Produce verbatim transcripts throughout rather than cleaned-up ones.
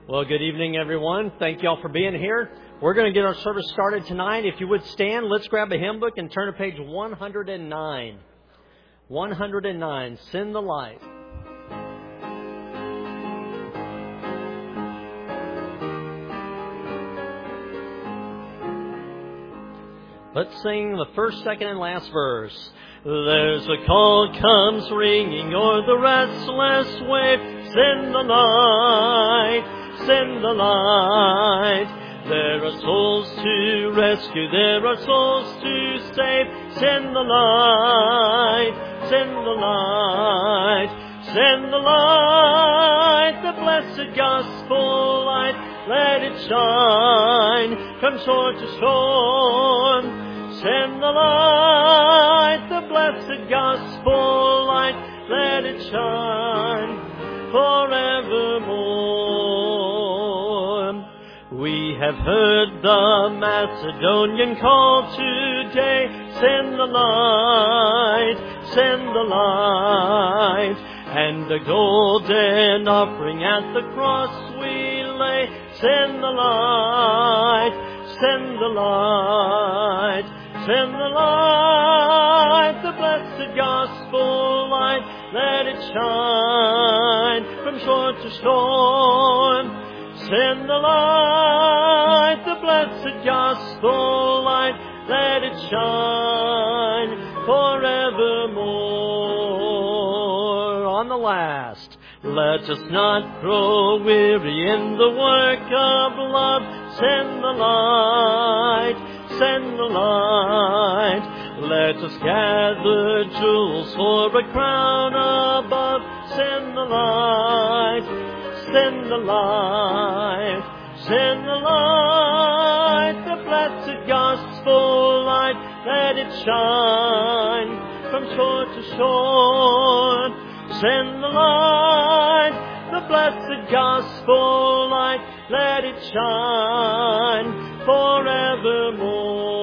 Well, good evening, everyone. Thank you all for being here. We're going to get our service started tonight. If you would stand, let's grab a hymn book and turn to page one hundred nine. one hundred nine, Send the Light. Let's sing the first, second, and last verse. There's a call comes ringing o'er the restless wave. Send the light. Send the light. There are souls to rescue, there are souls to save. Send the light, send the light, send the light, the blessed gospel light. Let it shine from shore to shore. Send the light, the blessed gospel light. Let it shine forevermore. We have heard the Macedonian call today. Send the light, send the light, and the golden offering at the cross we lay. Send the light, send the light, send the light, the blessed gospel light. Let it shine from shore to shore. Send the light, the blessed gospel light. Let it shine forevermore. On the last, let us not grow weary in the work of love. Send the light, send the light. Let us gather jewels for a crown above. Send the light. Send the light, send the light, the blessed gospel light. Let it shine from shore to shore. Send the light, the blessed gospel light. Let it shine forevermore.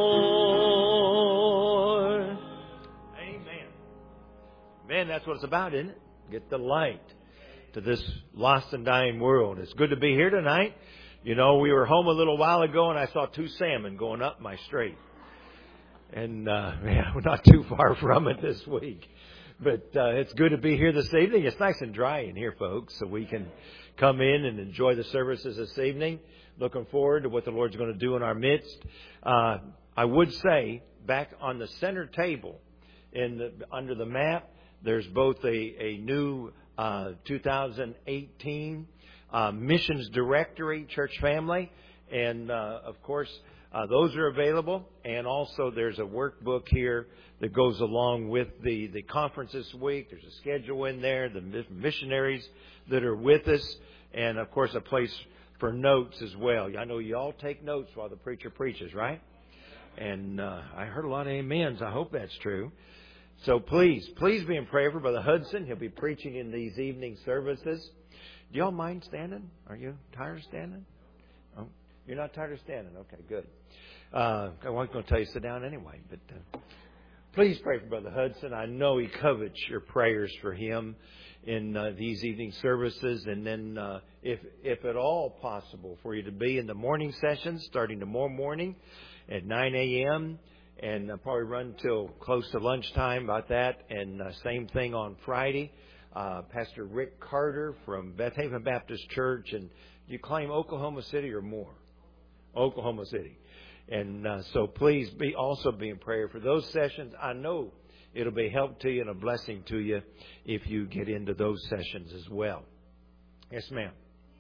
Amen. Man, that's what it's about, isn't it? Get the light to this lost and dying world. It's good to be here tonight. You know, we were home a little while ago and I saw two salmon going up my strait. And, uh, yeah, we're not too far from it this week. But, uh, it's good to be here this evening. It's nice and dry in here, folks, so we can come in and enjoy the services this evening. Looking forward to what the Lord's going to do in our midst. Uh, I would say back on the center table in the, under the map, there's both a, a new Uh, two thousand eighteen uh, missions directory, church family, and uh, of course uh, those are available. And also there's a workbook here that goes along with the the conference this week. There's a schedule in there, the missionaries that are with us, and of course a place for notes as well. I know you all take notes while the preacher preaches, right? And uh, I heard a lot of amens. I hope that's true. So please, please be in prayer for Brother Hudson. He'll be preaching in these evening services. Do y'all mind standing? Are you tired of standing? Oh, you're not tired of standing? Okay, good. Uh, I wasn't going to tell you to sit down anyway, but uh, please pray for Brother Hudson. I know he covets your prayers for him in uh, these evening services, and then uh, if if at all possible for you to be in the morning sessions starting tomorrow morning at nine a.m. and uh, probably run till close to lunchtime about that. And uh, same thing on Friday. Uh, Pastor Rick Carter from Beth Haven Baptist Church. And do you claim Oklahoma City or more? Oklahoma City. And uh, so please be also be in prayer for those sessions. I know it'll be a help to you and a blessing to you if you get into those sessions as well. Yes, ma'am.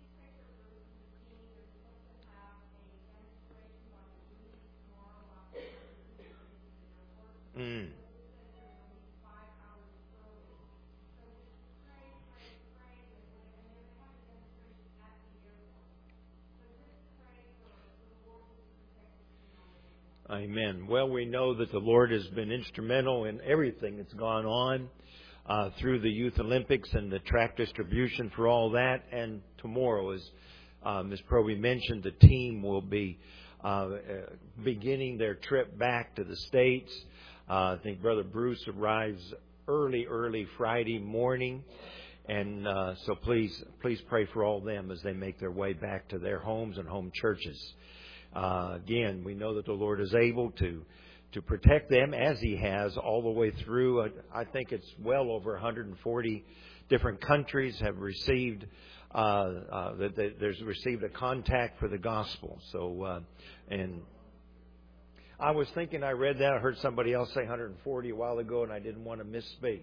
Mm. Amen. Well, we know that the Lord has been instrumental in everything that's gone on uh, through the Youth Olympics and the track distribution for all that. And tomorrow, as uh, Miz Proby mentioned, the team will be uh, uh, beginning their trip back to the States. Uh, I think Brother Bruce arrives early, early Friday morning. And uh, so please, please pray for all of them as they make their way back to their homes and home churches. Uh, again, we know that the Lord is able to to protect them as He has all the way through. Uh, I think it's well over one hundred forty different countries have received uh, uh, that, that there's received a contact for the gospel. So, uh, and I was thinking I read that. I heard somebody else say one hundred forty a while ago, and I didn't want to misspeak.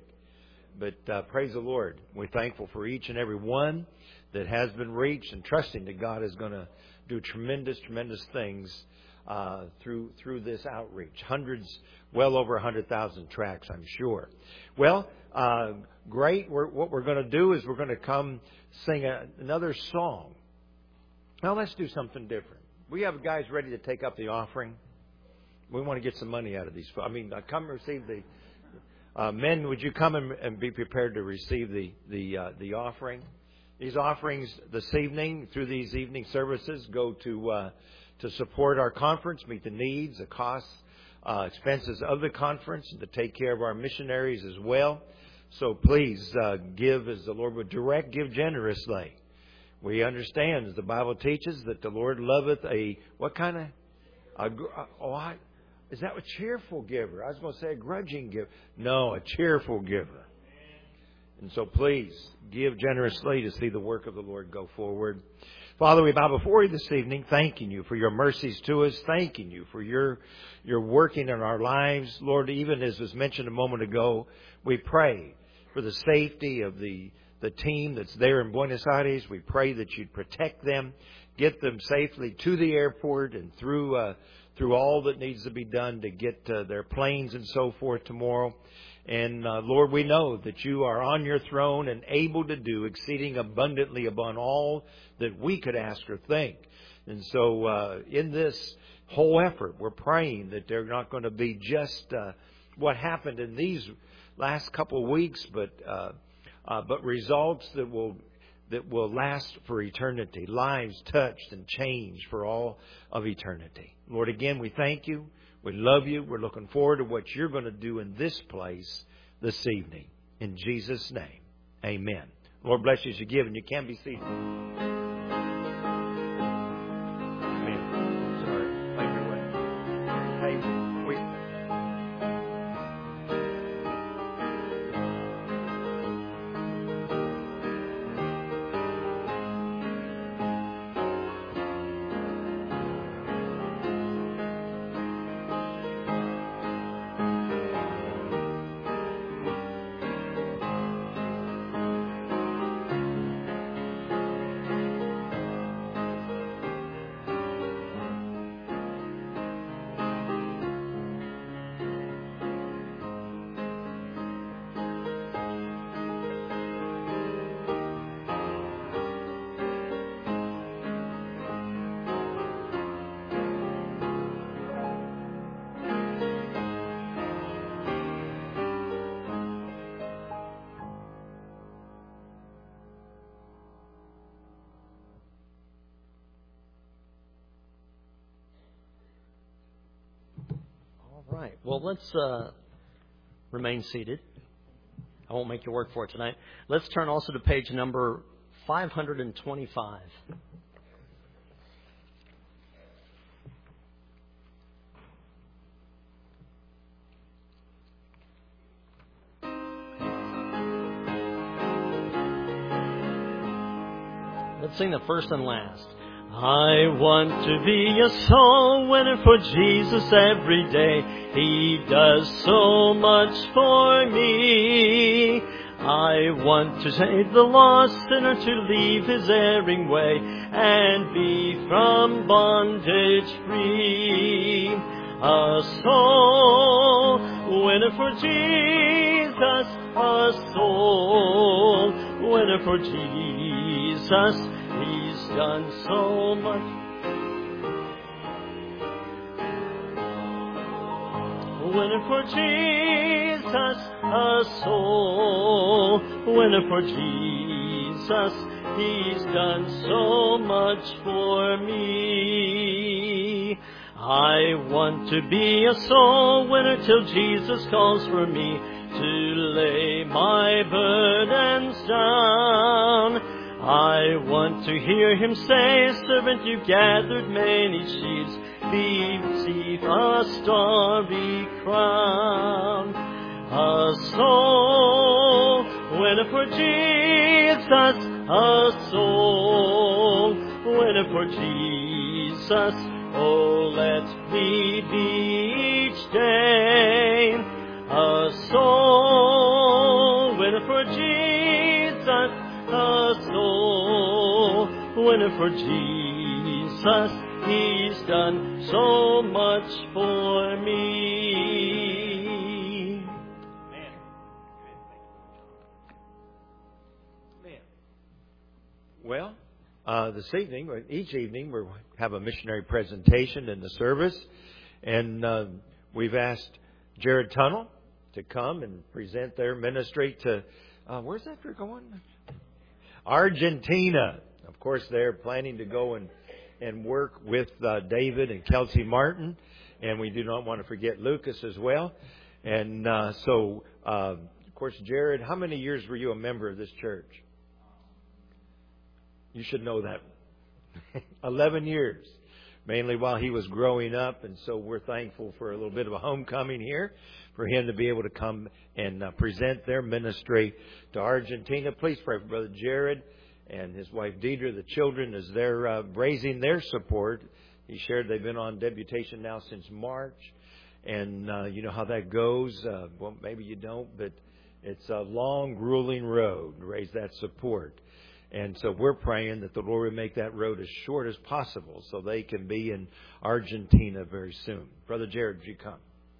But uh, praise the Lord. We're thankful for each and every one that has been reached, and trusting that God is going to do tremendous, tremendous things uh, through through this outreach. Hundreds, well over one hundred thousand tracts, I'm sure. Well, uh, great. We're, what we're going to do is we're going to come sing a, another song. Now, let's do something different. We have guys ready to take up the offering. We want to get some money out of these. I mean, come receive the... Uh, men, would you come and, and be prepared to receive the the uh, the offering? These offerings this evening, through these evening services, go to uh, to support our conference, meet the needs, the costs, uh, expenses of the conference, and to take care of our missionaries as well. So please uh, give as the Lord would direct. Give generously. We understand, as the Bible teaches, that the Lord loveth a what kind of a, oh I. Is that a cheerful giver? I was going to say a grudging giver. No, a cheerful giver. And so please give generously to see the work of the Lord go forward. Father, we bow before you this evening, thanking you for your mercies to us, thanking you for your your working in our lives. Lord, even as was mentioned a moment ago, we pray for the safety of the, the team that's there in Buenos Aires. We pray that you'd protect them, get them safely to the airport and through uh, through all that needs to be done to get uh, their planes and so forth tomorrow. And uh, Lord, we know that you are on your throne and able to do exceeding abundantly above all that we could ask or think. And so uh, in this whole effort, we're praying that they're not going to be just uh, what happened in these last couple of weeks, but uh, uh, but results that will that will last for eternity, lives touched and changed for all of eternity. Lord, again, we thank you. We love you. We're looking forward to what you're going to do in this place this evening. In Jesus' name, amen. Lord bless you as you give, and you can be seated. Amen. Sorry. Make your way. Hey, we... Right. Well, let's uh, remain seated. I won't make you work for it tonight. Let's turn also to page number five hundred twenty-five. Let's sing the first and last. I want to be a soul winner for Jesus every day. He does so much for me. I want to save the lost sinner, to leave his erring way and be from bondage free. A soul winner for Jesus, a soul winner for Jesus. He's done so much. Winner for Jesus, a soul winner for Jesus. He's done so much for me. I want to be a soul winner till Jesus calls for me. to lay my burdens down. I want to hear him say, servant, you gathered many sheaves, receive a starry crown. A soul winner for Jesus, a soul winner for Jesus. Oh, let me be each day a soul winner for Jesus, a soul winner for Jesus. He's done so much for me. Man. Man. Well, uh, this evening, or each evening, we have a missionary presentation in the service. And uh, we've asked Jared Tunnel to come and present their ministry to, uh, where's that they're going? Argentina. Of course, they're planning to go and and work with uh, David and Kelsey Martin, and we do not want to forget Lucas as well. And uh, so, uh, of course, Jared, how many years were you a member of this church? You should know that. Eleven years, mainly while he was growing up, and so we're thankful for a little bit of a homecoming here, for him to be able to come and uh, present their ministry to Argentina. Please pray for Brother Jared and his wife Deidre, the children, as they're uh, raising their support. He shared they've been on deputation now since March. And uh, you know how that goes. Uh, well, maybe you don't, but it's a long, grueling road to raise that support. And so we're praying that the Lord will make that road as short as possible so they can be in Argentina very soon. Brother Jared, would you come?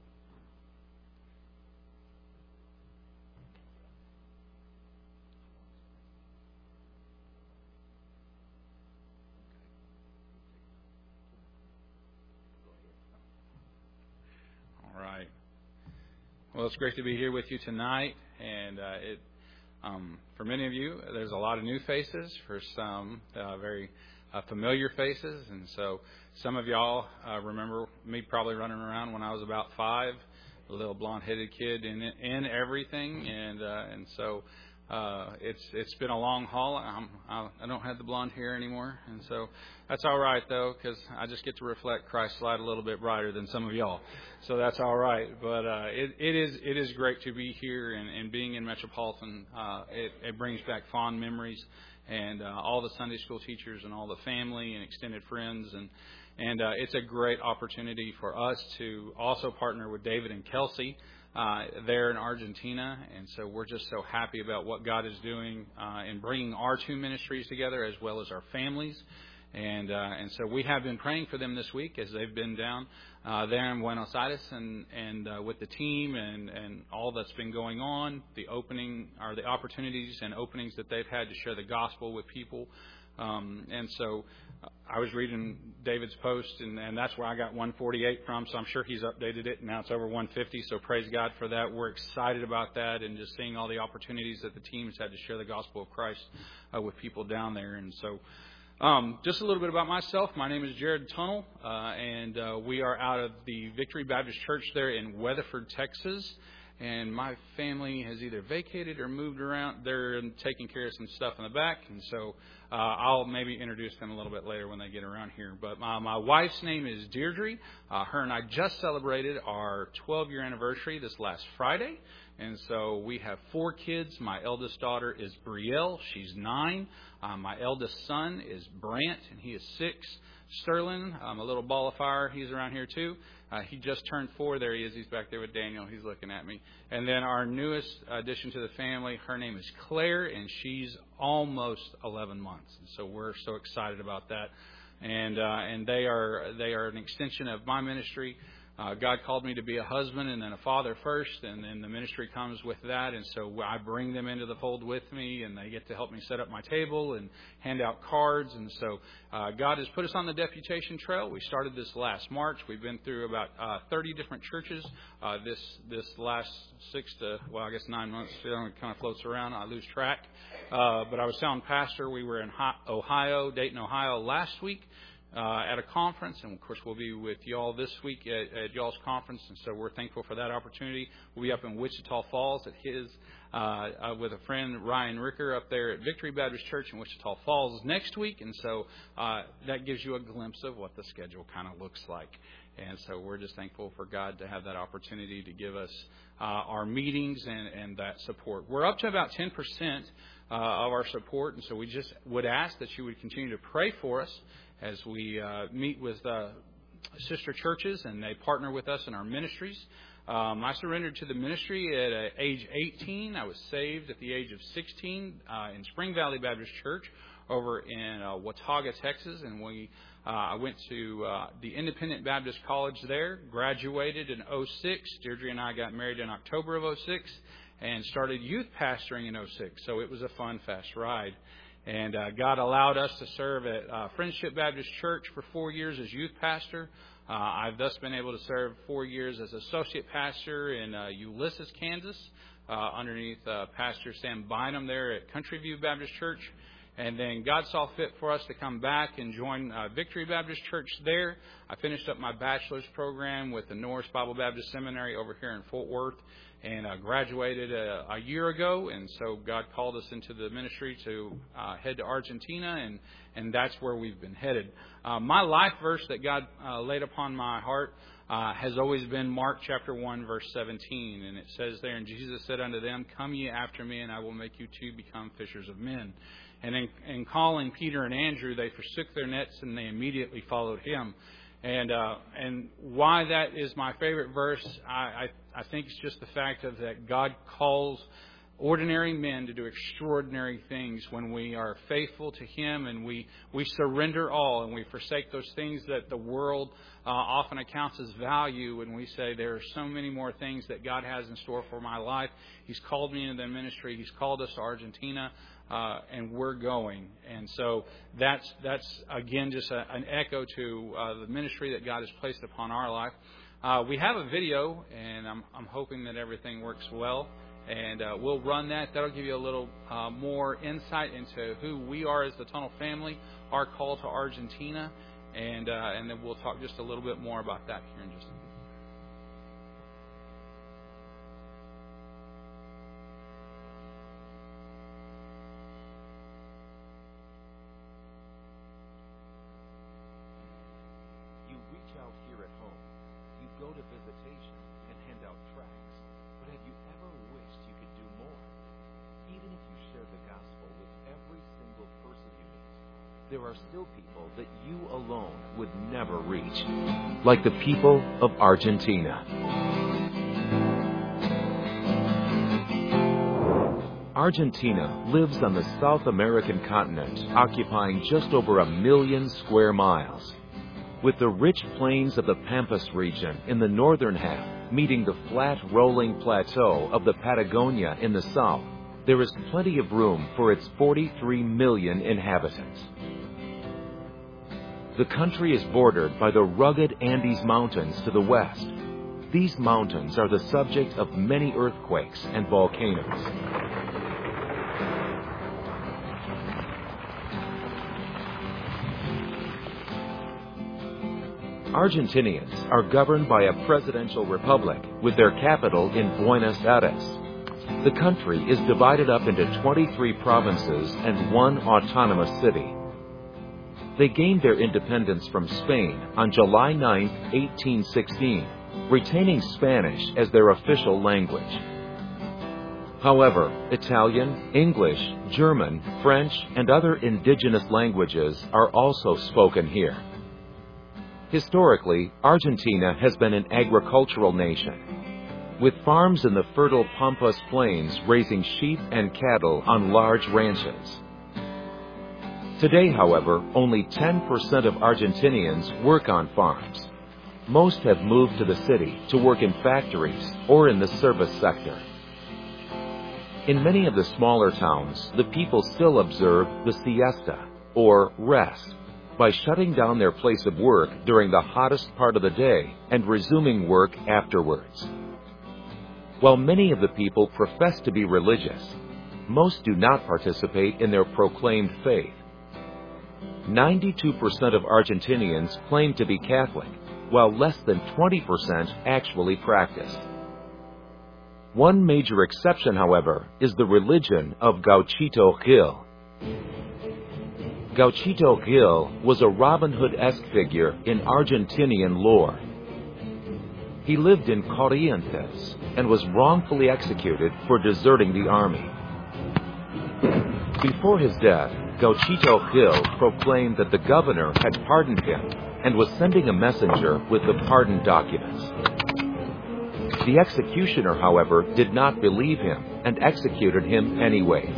Well, it's great to be here with you tonight, and uh, it, um, for many of you, there's a lot of new faces. For some, uh, very uh, familiar faces, and so some of y'all uh, remember me probably running around when I was about five, a little blonde-headed kid in in everything, and uh, and so uh, it's it's been a long haul. I'm, I, I don't have the blonde hair anymore, and so that's all right though, because I just get to reflect Christ's light a little bit brighter than some of y'all. So that's all right. But uh, it, it is it is great to be here, and, and being in Metropolitan, uh, it, it brings back fond memories, and uh, all the Sunday school teachers and all the family and extended friends, and and uh, it's a great opportunity for us to also partner with David and Kelsey uh, there in Argentina, and so we're just so happy about what God is doing uh, in bringing our two ministries together as well as our families. And uh, and so we have been praying for them this week as they've been down uh, there in Buenos Aires and and uh, with the team and, and all that's been going on, the opening or the opportunities and openings that they've had to share the gospel with people. Um, and so I was reading David's post, and, and that's where I got one forty-eight from. So I'm sure he's updated it, and now it's over one fifty. So praise God for that. We're excited about that, and just seeing all the opportunities that the team's had to share the gospel of Christ uh, with people down there. And so. Um, just a little bit about myself. My name is Jared Tunnel, uh, and uh, we are out of the Victory Baptist Church there in Weatherford, Texas. And my family has either vacated or moved around. They're taking care of some stuff in the back, and so uh, I'll maybe introduce them a little bit later when they get around here. But my, my wife's name is Deirdre. Uh, her and I just celebrated our twelve-year anniversary this last Friday. And so we have four kids. My eldest daughter is Brielle. She's nine. Uh, my eldest son is Brant, and he is six. Sterling, um, a little ball of fire. He's around here too. Uh, he just turned four. There he is. He's back there with Daniel. He's looking at me. And then our newest addition to the family, her name is Claire, and she's almost eleven months. And so we're so excited about that. And uh, and they are they are an extension of my ministry. Uh, God called me to be a husband and then a father first, and then the ministry comes with that. And so I bring them into the fold with me, and they get to help me set up my table and hand out cards. And so uh, God has put us on the deputation trail. We started this last March. We've been through about uh, thirty different churches uh, this this last six to, well, I guess nine months. It kind of floats around. I lose track. Uh, but I was telling Pastor we were in Ohio, Dayton, Ohio last week. uh, at a conference, and of course we'll be with y'all this week at, at y'all's conference, and so we're thankful for that opportunity. We'll be up in Wichita Falls at his uh, uh, with a friend, Ryan Ricker, up there at Victory Baptist Church in Wichita Falls next week, and so uh, that gives you a glimpse of what the schedule kind of looks like. And so we're just thankful for God to have that opportunity to give us uh, our meetings and, and that support. We're up to about ten percent uh, of our support, and so we just would ask that you would continue to pray for us as we uh, meet with uh, sister churches and they partner with us in our ministries. Um, I surrendered to the ministry at uh, age eighteen. I was saved at the age of sixteen uh, in Spring Valley Baptist Church over in uh, Watauga, Texas, and we uh, I went to uh, the Independent Baptist College there, graduated in oh six. Deirdre and I got married in October of oh six and started youth pastoring in oh six, so it was a fun, fast ride. And uh, God allowed us to serve at uh, Friendship Baptist Church for four years as youth pastor. Uh, I've thus been able to serve four years as associate pastor in uh, Ulysses, Kansas, uh, underneath uh, Pastor Sam Bynum there at Country View Baptist Church. And then God saw fit for us to come back and join uh, Victory Baptist Church there. I finished up my bachelor's program with the Norris Bible Baptist Seminary over here in Fort Worth, and uh, graduated a, a year ago. And so God called us into the ministry to uh, head to Argentina, and, and that's where we've been headed. Uh, my life verse that God uh, laid upon my heart uh, has always been Mark chapter one, verse seventeen. And it says there, "And Jesus said unto them, Come ye after me, and I will make you too become fishers of men. And in, in calling Peter and Andrew, they forsook their nets, and they immediately followed him." And uh, and why that is my favorite verse, I, I, I think it's just the fact of that God calls ordinary men to do extraordinary things when we are faithful to Him and we, we surrender all and we forsake those things that the world uh, often accounts as value, and we say there are so many more things that God has in store for my life. He's called me into the ministry. He's called us to Argentina. Uh, and we're going. And so that's, that's again, just a, an echo to uh, the ministry that God has placed upon our life. Uh, we have a video, and I'm, I'm hoping that everything works well. And uh, we'll run that. That'll give you a little uh, more insight into who we are as the Tunnel family, our call to Argentina. And, uh, and then we'll talk just a little bit more about that here in just a minute. Go to visitation and hand out tracts, but have you ever wished you could do more? Even if you share the gospel with every single person you meet, there are still people that you alone would never reach, like the people of Argentina. Argentina lives on the South American continent, occupying just over a million square miles. With the rich plains of the Pampas region in the northern half meeting the flat rolling plateau of the Patagonia in the south, there is plenty of room for its forty-three million inhabitants. The country is bordered by the rugged Andes Mountains to the west. These mountains are the subject of many earthquakes and volcanoes. Argentinians are governed by a presidential republic with their capital in Buenos Aires. The country is divided up into twenty-three provinces and one autonomous city. They gained their independence from Spain on July ninth, eighteen sixteen, retaining Spanish as their official language. However, Italian, English, German, French, and other indigenous languages are also spoken here. Historically, Argentina has been an agricultural nation, with farms in the fertile Pampas plains raising sheep and cattle on large ranches. Today, however, only ten percent of Argentinians work on farms. Most have moved to the city to work in factories or in the service sector. In many of the smaller towns, the people still observe the siesta, or rest, by shutting down their place of work during the hottest part of the day and resuming work afterwards. While many of the people profess to be religious, most do not participate in their proclaimed faith. ninety-two percent of Argentinians claim to be Catholic, while less than twenty percent actually practice. One major exception, however, is the religion of Gauchito Gil. Gauchito Gil was a Robin Hood-esque figure in Argentinian lore. He lived in Corrientes and was wrongfully executed for deserting the army. Before his death, Gauchito Gil proclaimed that the governor had pardoned him and was sending a messenger with the pardon documents. The executioner, however, did not believe him and executed him anyways.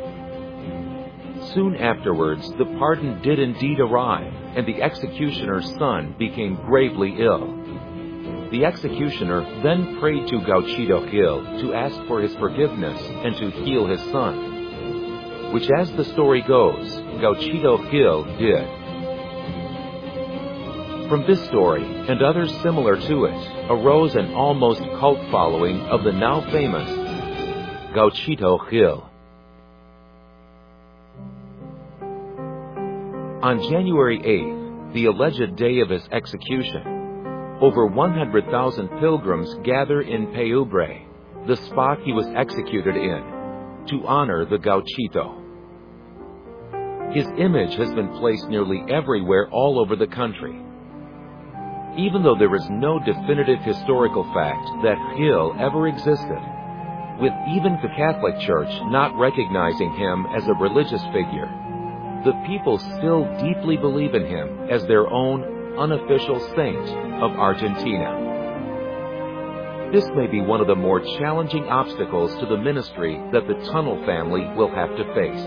Soon afterwards, the pardon did indeed arrive, and the executioner's son became gravely ill. The executioner then prayed to Gauchito Gil to ask for his forgiveness and to heal his son, which, as the story goes, Gauchito Gil did. From this story, and others similar to it, arose an almost cult following of the now famous Gauchito Gil. On January eighth, the alleged day of his execution, over one hundred thousand pilgrims gather in Peubre, the spot he was executed in, to honor the Gauchito. His image has been placed nearly everywhere all over the country. Even though there is no definitive historical fact that Gil ever existed, with even the Catholic Church not recognizing him as a religious figure, the people still deeply believe in him as their own unofficial saint of Argentina. This may be one of the more challenging obstacles to the ministry that the Tunnel family will have to face.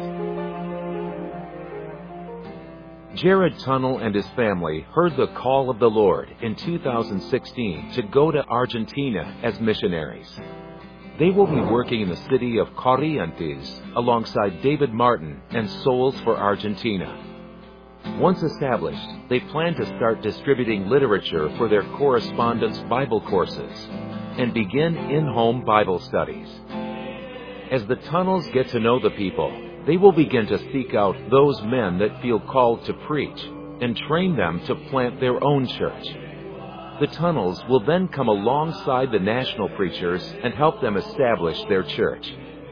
Jared Tunnel and his family heard the call of the Lord in two thousand sixteen to go to Argentina as missionaries. They will be working in the city of Corrientes alongside David Martin and Souls for Argentina. Once established, they plan to start distributing literature for their correspondence Bible courses and begin in-home Bible studies. As the Tunnels get to know the people, they will begin to seek out those men that feel called to preach and train them to plant their own church. The Tunnels will then come alongside the national preachers and help them establish their church.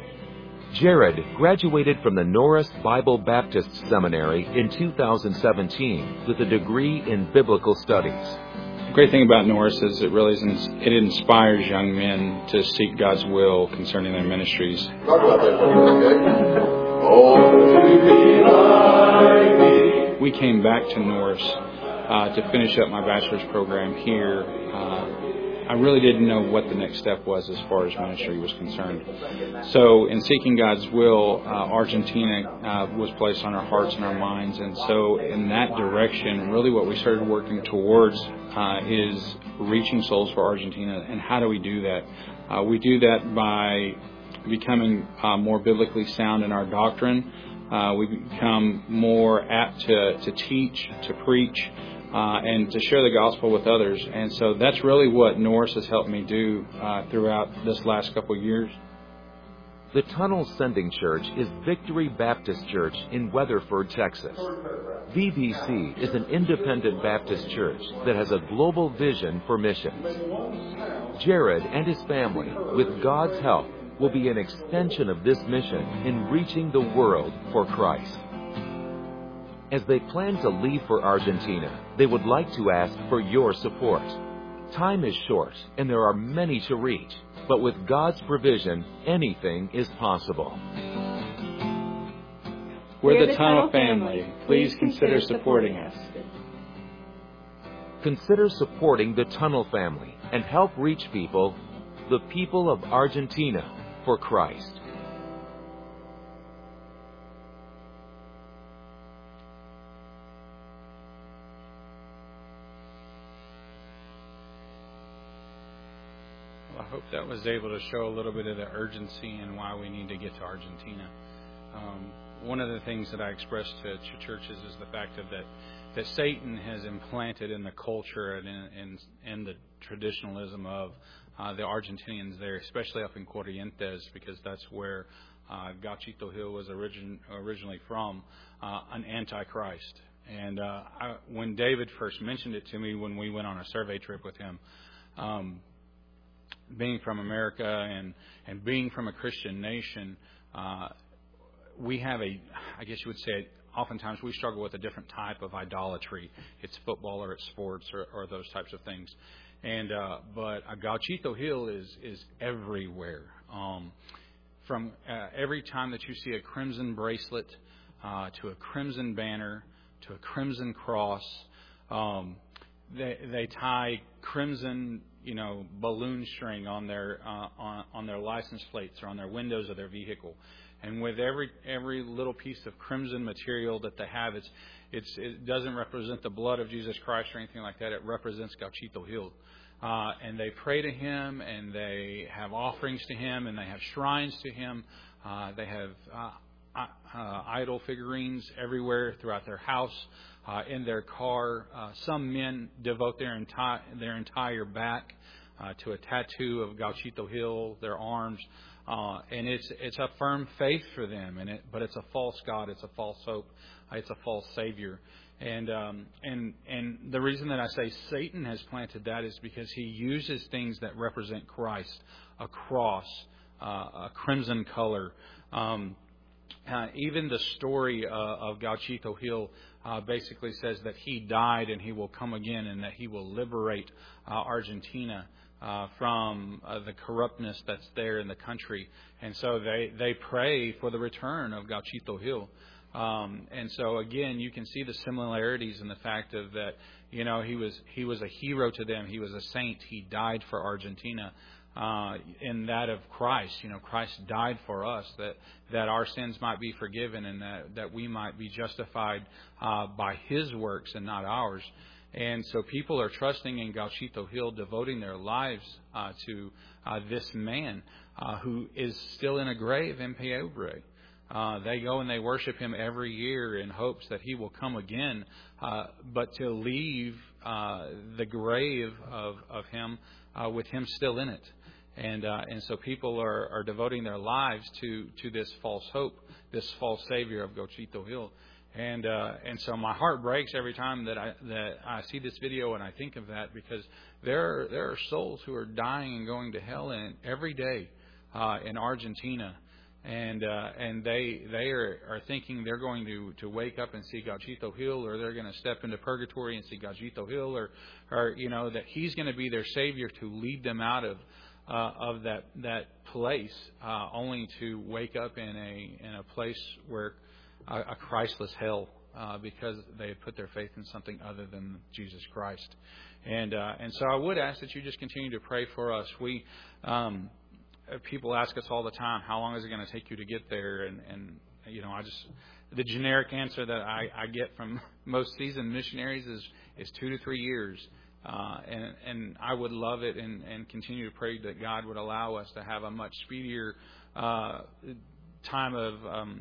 Jared graduated from the Norris Bible Baptist Seminary in two thousand seventeen with a degree in biblical studies. The great thing about Norris is it really is, it inspires young men to seek God's will concerning their ministries. Talk about that for a minute, okay? Oh, to be like me. We came back to Norris uh, to finish up my bachelor's program here. Uh, I really didn't know what the next step was as far as ministry was concerned. So in seeking God's will, uh, Argentina uh, was placed on our hearts and our minds. And so in that direction, really what we started working towards uh, is reaching souls for Argentina. And how do we do that? Uh, we do that by becoming uh, more biblically sound in our doctrine. Uh, we become more apt to, to teach, to preach, Uh, and to share the gospel with others. And so that's really what Norris has helped me do uh, throughout this last couple of years. The Tunnel Sending Church is Victory Baptist Church in Weatherford, Texas. V B C is an independent Baptist church that has a global vision for missions. Jared and his family, with God's help, will be an extension of this mission in reaching the world for Christ. As they plan to leave for Argentina, they would like to ask for your support. Time is short, and there are many to reach, but with God's provision, anything is possible. We're the Tunnel family. Please consider supporting us. Consider supporting the Tunnel family and help reach people, the people of Argentina, for Christ. I hope that was able to show a little bit of the urgency and why we need to get to Argentina. Um, one of the things that I expressed to, to churches is the fact of that that Satan has implanted in the culture and in, in, in the traditionalism of uh, the Argentinians there, especially up in Corrientes, because that's where uh, Gauchito Gil was origin, originally from, uh, an antichrist. And uh, I, when David first mentioned it to me when we went on a survey trip with him, um, being from America and, and being from a Christian nation, uh, we have a, I guess you would say, oftentimes we struggle with a different type of idolatry. It's football or it's sports or, or those types of things. And uh, but uh, Gauchito Hill is is everywhere. Um, from uh, every time that you see a crimson bracelet uh, to a crimson banner to a crimson cross, um, they they tie crimson, you know, balloon string on their uh, on on their license plates or on their windows of their vehicle. And with every every little piece of crimson material that they have, it's it's it doesn't represent the blood of Jesus Christ or anything like that. It represents Gauchito Hill. Uh, and they pray to Him, and they have offerings to Him, and they have shrines to Him. Uh, they have uh, uh, idol figurines everywhere throughout their house, uh, in their car. Uh, some men devote their entire their entire back uh, to a tattoo of Gauchito Hill, their arms. Uh, and it's it's a firm faith for them, and it, but it's a false God, it's a false hope, it's a false Savior, and um, and and the reason that I say Satan has planted that is because he uses things that represent Christ, a cross, uh, a crimson color. Um, uh, even the story uh, of Gauchito Hill uh, basically says that he died and he will come again, and that he will liberate uh, Argentina Uh, from uh, the corruptness that's there in the country. And so they, they pray for the return of Gauchito Hill. Um, and so again, you can see the similarities in the fact of that, you know, he was he was a hero to them. He was a saint. He died for Argentina uh, in that of Christ. You know, Christ died for us that, that our sins might be forgiven, and that, that we might be justified uh, by His works and not ours. And so people are trusting in Gauchito Hill, devoting their lives uh, to uh, this man uh, who is still in a grave in Peobre. Uh, they go and they worship him every year in hopes that he will come again, uh, but to leave uh, the grave of, of him uh, with him still in it. And uh, and so people are, are devoting their lives to, to this false hope, this false Savior of Gauchito Hill. And uh, and so my heart breaks every time that I that I see this video and I think of that, because there are, there are souls who are dying and going to hell in every day uh, in Argentina, and uh, and they they are, are thinking they're going to, to wake up and see Gauchito Hill, or they're going to step into purgatory and see Gauchito Hill, or or you know that he's going to be their Savior to lead them out of uh, of that that place, uh, only to wake up in a in a place where a Christless hell uh, because they had put their faith in something other than Jesus Christ. And uh, and so I would ask that you just continue to pray for us. We um, people ask us all the time, how long is it going to take you to get there? And, and you know, I just the generic answer that I, I get from most seasoned missionaries is is two to three years. Uh, and, and I would love it and, and continue to pray that God would allow us to have a much speedier uh, time of um,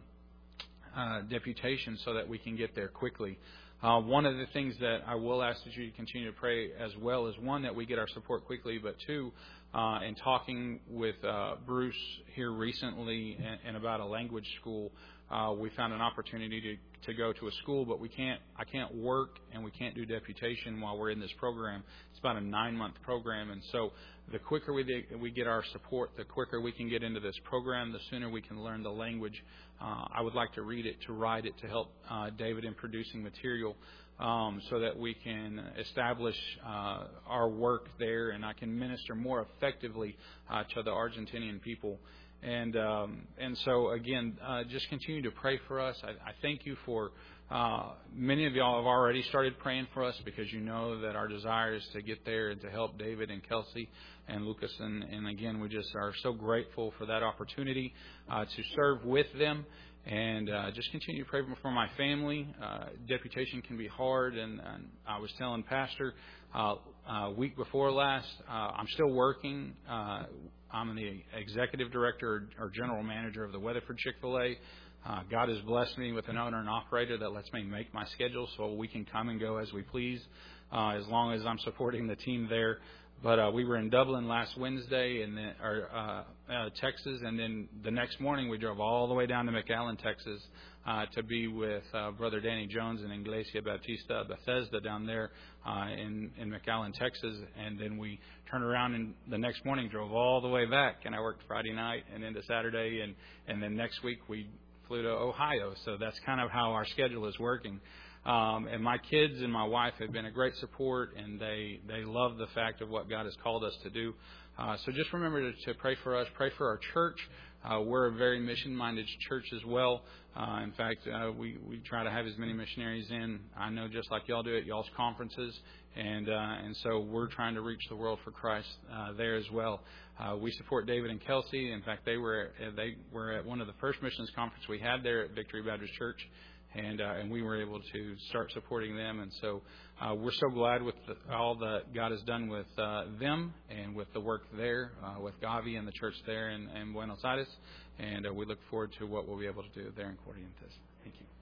Uh, deputation so that we can get there quickly. Uh, one of the things that I will ask that you continue to pray as well is, one, that we get our support quickly, but two, uh, in talking with uh, Bruce here recently and, and about a language school, uh, we found an opportunity to, to go to a school, but we can't. I can't work and we can't do deputation while we're in this program. It's about a nine-month program, and so the quicker we we get our support, the quicker we can get into this program, the sooner we can learn the language. Uh, I would like to read it, to write it, to help uh, David in producing material, um, so that we can establish uh, our work there, and I can minister more effectively uh, to the Argentinian people. And um, and so again, uh, just continue to pray for us. I, I thank you for uh, many of y'all have already started praying for us, because you know that our desire is to get there and to help David and Kelsey and Lucas. And, and again, we just are so grateful for that opportunity uh, to serve with them. And uh, just continue to pray for my family. Uh, deputation can be hard, and, and I was telling Pastor uh, uh, week before last, uh, I'm still working. Uh, I'm the executive director or general manager of the Weatherford Chick-fil-A. Uh, God has blessed me with an owner and operator that lets me make my schedule so we can come and go as we please, uh, as long as I'm supporting the team there. But uh, we were in Dublin last Wednesday, and then or uh, uh, Texas, and then the next morning we drove all the way down to McAllen, Texas, uh, to be with uh, Brother Danny Jones in Iglesia Bautista Bethesda down there uh, in in McAllen, Texas, and then we turned around and the next morning drove all the way back, and I worked Friday night and into Saturday, and and then next week we flew to Ohio. So that's kind of how our schedule is working. Um, and my kids and my wife have been a great support, and they, they love the fact of what God has called us to do. Uh, so just remember to, to pray for us, pray for our church. Uh, we're a very mission-minded church as well. Uh, in fact, uh, we, we try to have as many missionaries in, I know just like y'all do at y'all's conferences. And uh, and so we're trying to reach the world for Christ uh, there as well. Uh, we support David and Kelsey. In fact, they were they were at one of the first missions conference we had there at Victory Baptist Church. And uh, and we were able to start supporting them, and so uh, we're so glad with the, all that God has done with uh, them and with the work there uh, with Gavi and the church there in, in Buenos Aires, and uh, we look forward to what we'll be able to do there in Corrientes. Thank you.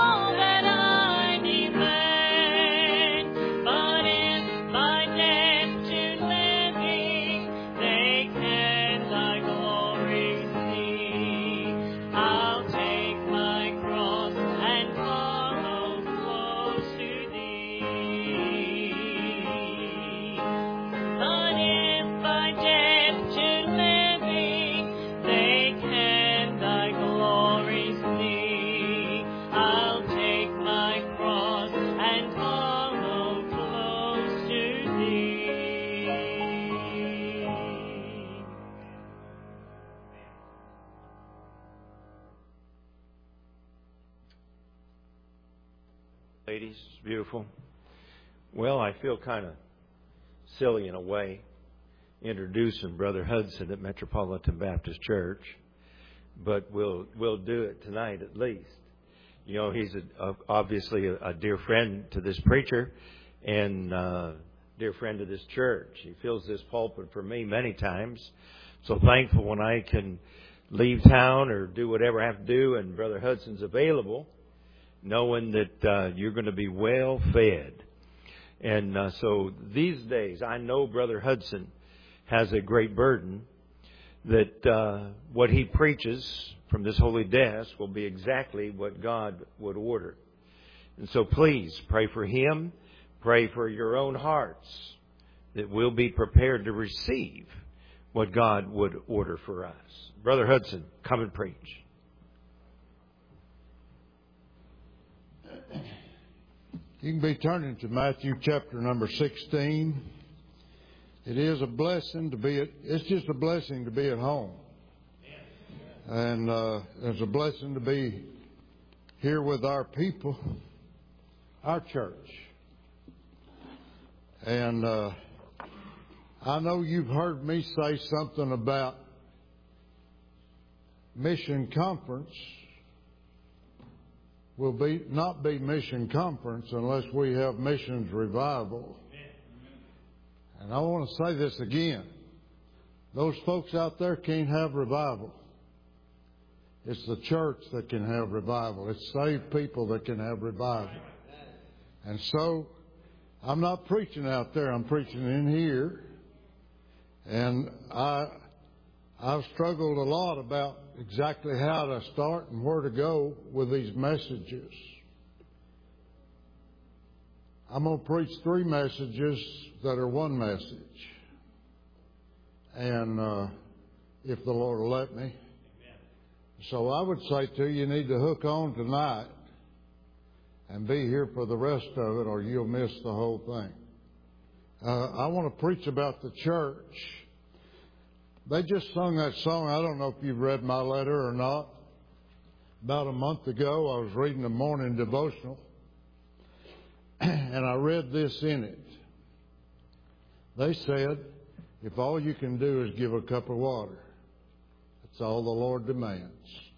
But if by death Ladies, it's beautiful. Well, I feel kind of silly in a way introducing Brother Hudson at Metropolitan Baptist Church, but we'll we'll do it tonight at least. You know, he's a, a, obviously a, a dear friend to this preacher and uh, dear friend to this church. He fills this pulpit for me many times. So thankful when I can leave town or do whatever I have to do and Brother Hudson's available, knowing that uh, you're going to be well fed. And uh, so these days, I know Brother Hudson has a great burden that uh, what he preaches from this holy desk will be exactly what God would order. And so please pray for him. Pray for your own hearts that we'll be prepared to receive what God would order for us. Brother Hudson, come and preach. You can be turning to Matthew chapter number sixteen. It is a blessing to be at, it's just a blessing to be at home. And uh, it's a blessing to be here with our people, our church. And uh, I know you've heard me say something about mission conference will be not be mission conference unless we have missions revival. And I want to say this again. Those folks out there can't have revival. It's the church that can have revival. It's saved people that can have revival. And so I'm not preaching out there. I'm preaching in here. And I, I've struggled a lot about exactly how to start and where to go with these messages. I'm going to preach three messages that are one message. And uh, if the Lord will let me. So I would say to you, you need to hook on tonight and be here for the rest of it, or you'll miss the whole thing. Uh, I want to preach about the church. They just sung that song. I don't know if you've read my letter or not. About a month ago, I was reading the morning devotional, and I read this in it. They said, if all you can do is give a cup of water, that's all the Lord demands.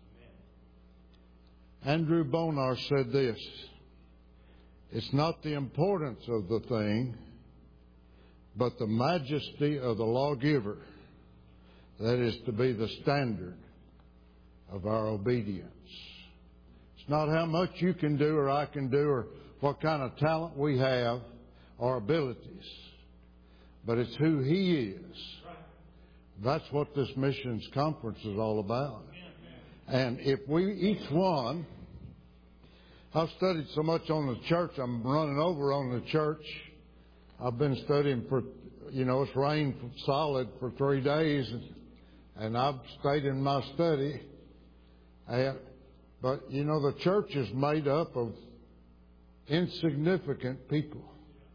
Andrew Bonar said this, it's not the importance of the thing, but the majesty of the lawgiver that is to be the standard of our obedience. It's not how much you can do or I can do or what kind of talent we have or abilities, but it's who He is. That's what this missions conference is all about. And if we, each one, I've studied so much on the church, I'm running over on the church. I've been studying for, you know, it's rained solid for three days, and, and I've stayed in my study. And, but, you know, the church is made up of insignificant people.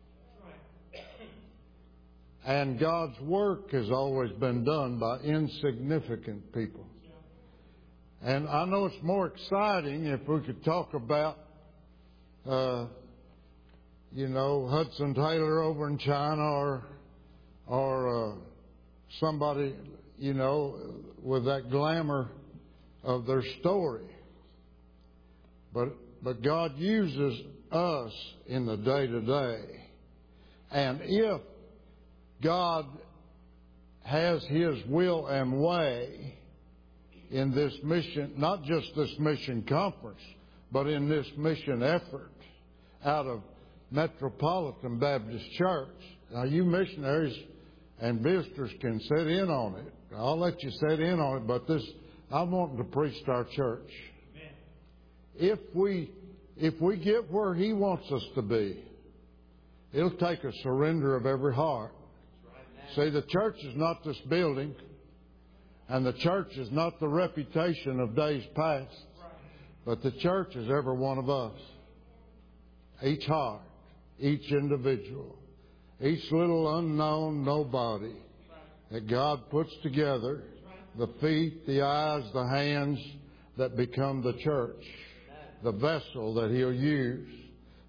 And God's work has always been done by insignificant people. And I know it's more exciting if we could talk about, uh, you know, Hudson Taylor over in China or, or uh, somebody, you know, with that glamour of their story. But but God uses us in the day-to-day. And if God has His will and way in this mission, not just this mission conference, but in this mission effort out of Metropolitan Baptist Church. Now, you missionaries and visitors can sit in on it. I'll let you sit in on it, but this, I'm wanting to preach to our church. Amen. If we, if we get where He wants us to be, it'll take a surrender of every heart. See, the church is not this building, and the church is not the reputation of days past, but the church is every one of us. Each heart, each individual, each little unknown nobody that God puts together, the feet, the eyes, the hands that become the church, the vessel that He'll use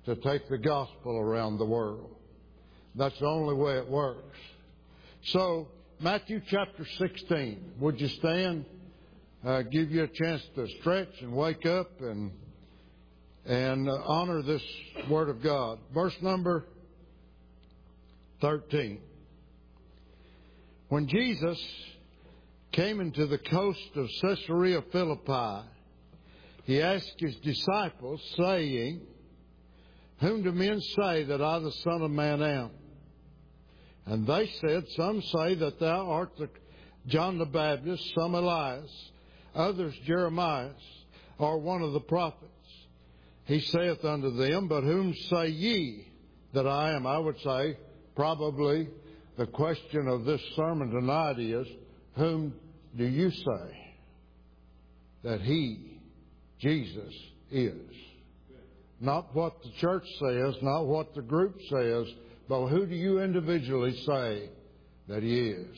to take the gospel around the world. That's the only way it works. So, Matthew chapter sixteen. Would you stand? Uh, give you a chance to stretch and wake up and and uh, honor this Word of God. Verse number thirteen. When Jesus came into the coast of Caesarea Philippi, He asked His disciples, saying, Whom do men say that I, the Son of Man, am? And they said, Some say that thou art the John the Baptist, some Elias, others Jeremiah, or one of the prophets. He saith unto them, But whom say ye that I am? I would say, probably the question of this sermon tonight is, whom do you say that He, Jesus, is? Not what the church says, not what the group says, but who do you individually say that He is?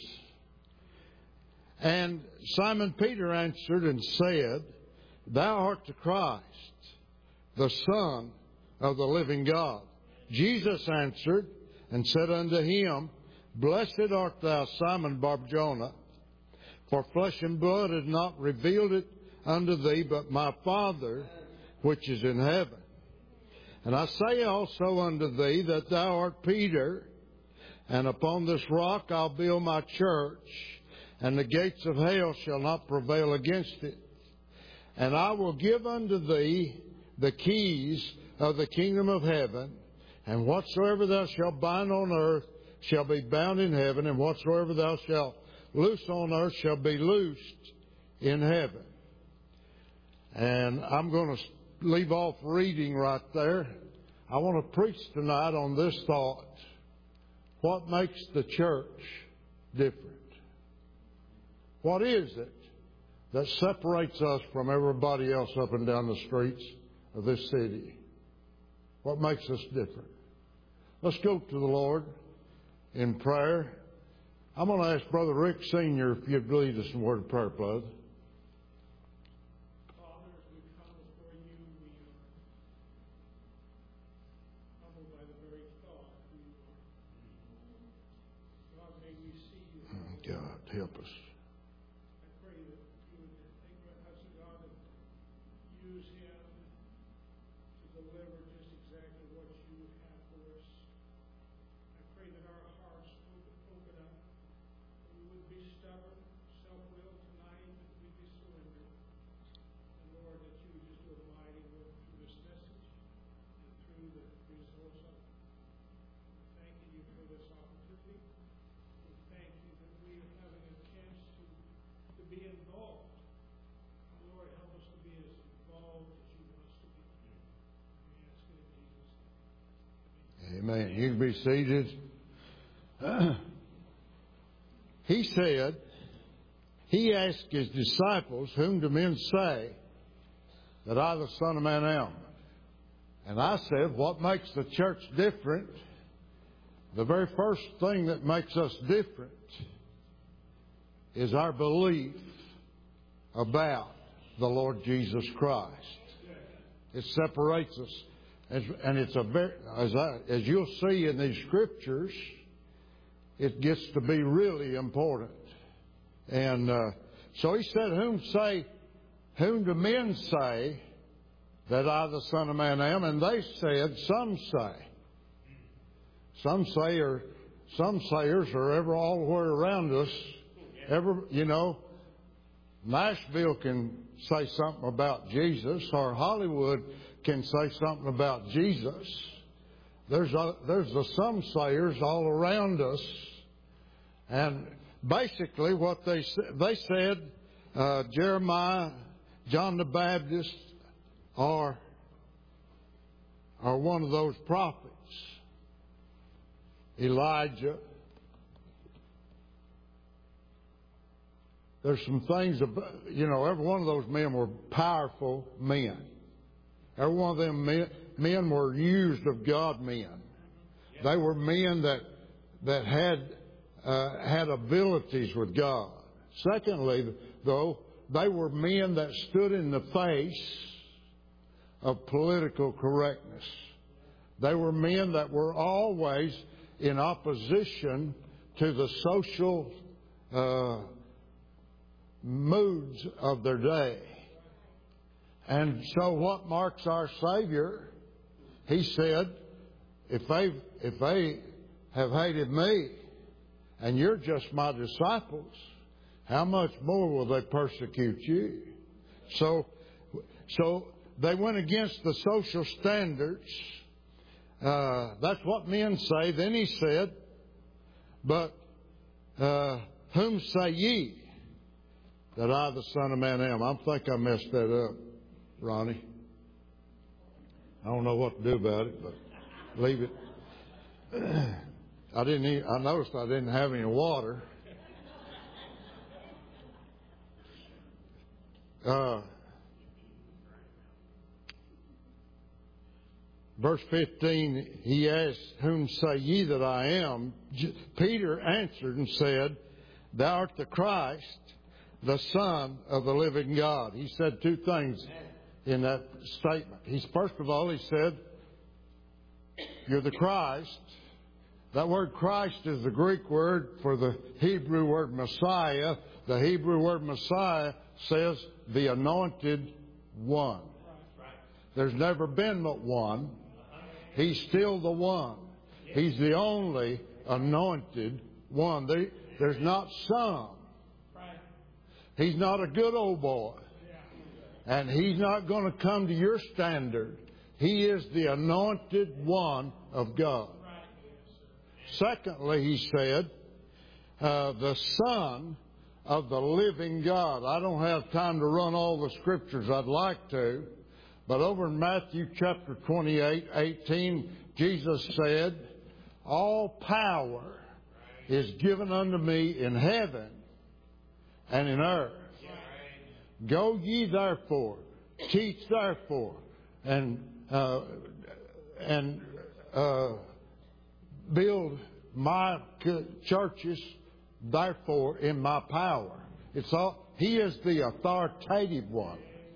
And Simon Peter answered and said, Thou art the Christ, the Son of the living God. Jesus answered and said unto him, Blessed art thou, Simon Bar-Jonah, for flesh and blood hath not revealed it unto thee, but my Father which is in heaven. And I say also unto thee that thou art Peter, and upon this rock I'll build my church, and the gates of hell shall not prevail against it. And I will give unto thee the keys of the kingdom of heaven, and whatsoever thou shalt bind on earth shall be bound in heaven, and whatsoever thou shalt loose on earth shall be loosed in heaven. And I'm going to leave off reading right there. I want to preach tonight on this thought. What makes the church different? What is it that separates us from everybody else up and down the streets of this city? What makes us different? Let's go to the Lord in prayer. I'm going to ask Brother Rick Senior if you'd lead us in a word of prayer, brother. God, help us. I pray that you would think about us, God, and use him to deliver just exactly what you have for us. I pray that our hearts would open up, that we would be stubborn, self-willed tonight, that we'd be surrendered. And Lord, that you would just do a mighty work through this message and through the results of it. Thanking you for this opportunity. Thank you that we are having a chance to, to be involved. Lord, help us to be as involved as you want us to be. We ask it in Jesus' name. Amen. You can be seated. He said, He asked His disciples, Whom do men say that I, the Son of Man, am? And I said, what makes the church different? The very first thing that makes us different is our belief about the Lord Jesus Christ. It separates us. As, and it's a very, as, I, as you'll see in these scriptures, it gets to be really important. And uh, so he said, Whom say, whom do men say that I, the Son of Man, am? And they said, Some say. Some say, or some sayers are ever all the way around us. Ever, you know, Nashville can say something about Jesus, or Hollywood can say something about Jesus. There's a, there's the some sayers all around us, and basically what they they said, uh, Jeremiah, John the Baptist, are are one of those prophets. Elijah. There's some things about, you know, every one of those men were powerful men. Every one of them men, men were used of God men. They were men that that had uh, had abilities with God. Secondly, though, they were men that stood in the face of political correctness. They were men that were always in opposition to the social uh, moods of their day. And so what marks our Savior, He said, if they, if they have hated me and you're just my disciples, how much more will they persecute you? So, so they went against the social standards. Uh, that's what men say. Then He said, but uh, whom say ye that I, the Son of Man, am? I think I messed that up, Ronnie. I don't know what to do about it, but leave it. I didn't. Eat, I noticed I didn't have any water. Uh, verse fifteen, he asked, whom say ye that I am? Peter answered and said, thou art the Christ, the Son of the living God. He said two things in that statement. He's, first of all, he said, you're the Christ. That word Christ is the Greek word for the Hebrew word Messiah. The Hebrew word Messiah says the anointed one. There's never been but one. He's still the one. He's the only anointed one. There's not some. He's not a good old boy. And He's not going to come to your standard. He is the anointed one of God. Secondly, He said, uh, the Son of the living God. I don't have time to run all the scriptures. I'd like to. But over in Matthew chapter twenty-eight, eighteen, Jesus said, all power is given unto me in heaven and in earth. Go ye therefore, teach therefore, and uh, and uh, build my churches therefore in my power. It's all. He is the authoritative one.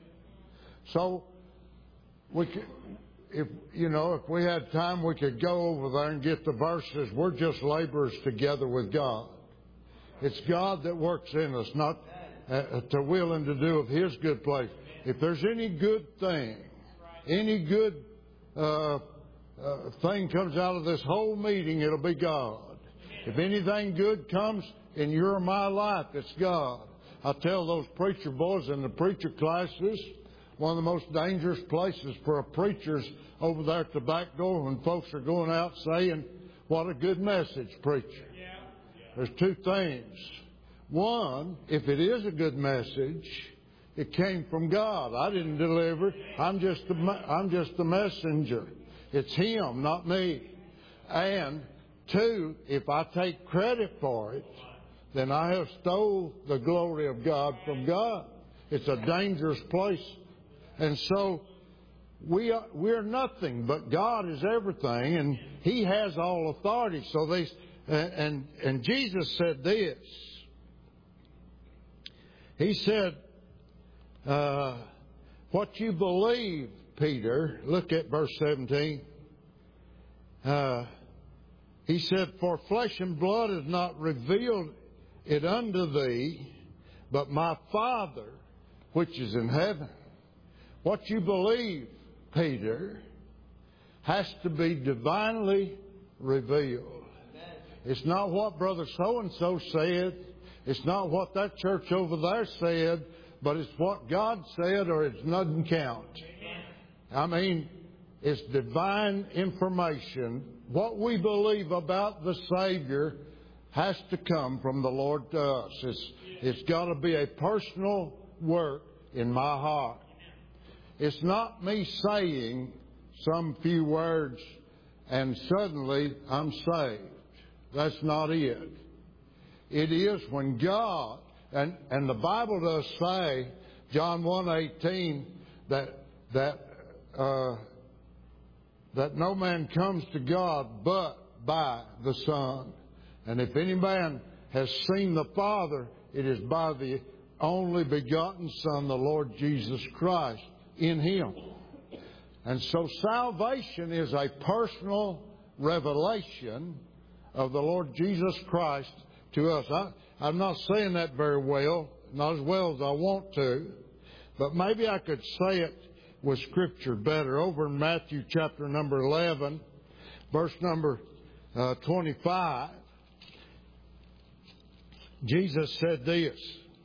So we could, if you know, if we had time, we could go over there and get the verses. We're just laborers together with God. It's God that works in us, not uh, to will and to do of His good pleasure. If there's any good thing, any good uh, uh, thing comes out of this whole meeting, it'll be God. If anything good comes in your or my life, it's God. I tell those preacher boys in the preacher classes, one of the most dangerous places for a preacher's over there at the back door when folks are going out saying, what a good message, preacher. There's two things. One, if it is a good message, it came from God. I didn't deliver it. I'm just the, I'm just the messenger. It's Him, not me. And two, if I take credit for it, then I have stole the glory of God from God. It's a dangerous place. And so we are, we're nothing, but God is everything, and He has all authority. So they, and, and Jesus said this. He said, uh, what you believe, Peter, look at verse seventeen. Uh, he said, for flesh and blood has not revealed it unto thee, but my Father which is in heaven. What you believe, Peter, has to be divinely revealed. It's not what Brother so-and-so said. It's not what that church over there said, but it's what God said, or it doesn't count. I mean, it's divine information. What we believe about the Savior has to come from the Lord to us. It's, it's got to be a personal work in my heart. It's not me saying some few words and suddenly I'm saved. That's not it. It is when God, and, and the Bible does say, John one eighteen, that that uh, that no man comes to God but by the Son. And if any man has seen the Father, it is by the only begotten Son, the Lord Jesus Christ, in Him. And so salvation is a personal revelation of the Lord Jesus Christ to us. I, I'm not saying that very well, not as well as I want to, but maybe I could say it with Scripture better. Over in Matthew chapter number eleven, verse number uh, twenty-five, Jesus said this.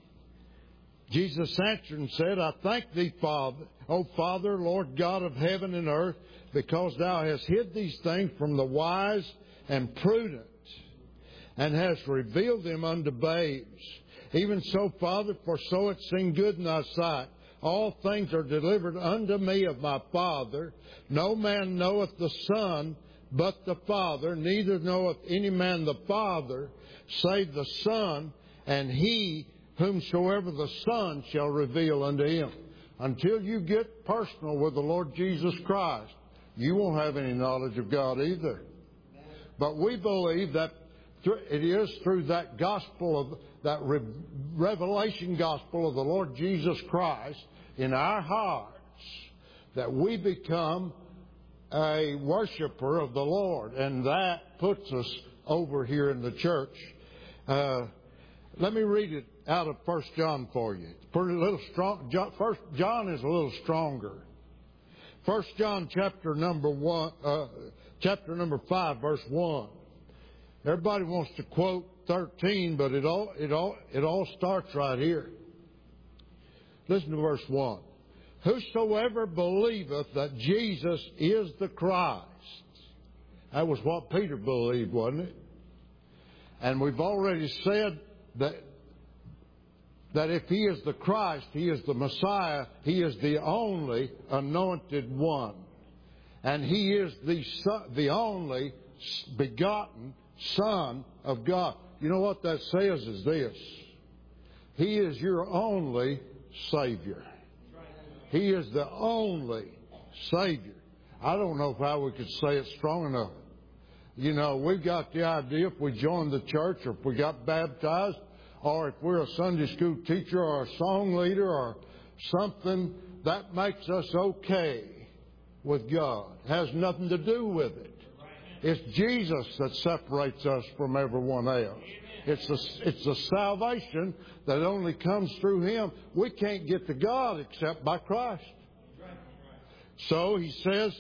Jesus answered and said, I thank thee, Father, O Father, Lord God of heaven and earth, because thou hast hid these things from the wise and prudent, and hast revealed them unto babes. Even so, Father, for so it seemed good in thy sight. All things are delivered unto me of my Father. No man knoweth the Son but the Father, neither knoweth any man the Father, save the Son, and he whomsoever the Son shall reveal unto him. Until you get personal with the Lord Jesus Christ, you won't have any knowledge of God either. But we believe that it is through that gospel of that re- revelation gospel of the Lord Jesus Christ in our hearts that we become a worshiper of the Lord, and that puts us over here in the church. Uh, let me read it out of First John for you. It's pretty little strong. John, First John is a little stronger. First John chapter number one, uh, chapter number five, verse one. Everybody wants to quote thirteen, but it all it all it all starts right here. Listen to verse one. Whosoever believeth that Jesus is the Christ. That was what Peter believed, wasn't it? And we've already said that that if he is the Christ, he is the Messiah, he is the only anointed one. And he is the son, the only begotten Son of God. You know what that says is this. He is your only Savior. He is the only Savior. I don't know how we could say it strong enough. You know, we've got the idea if we join the church or if we got baptized or if we're a Sunday school teacher or a song leader or something, that makes us okay with God. It has nothing to do with it. It's Jesus that separates us from everyone else. It's the, it's the salvation that only comes through Him. We can't get to God except by Christ. So He says,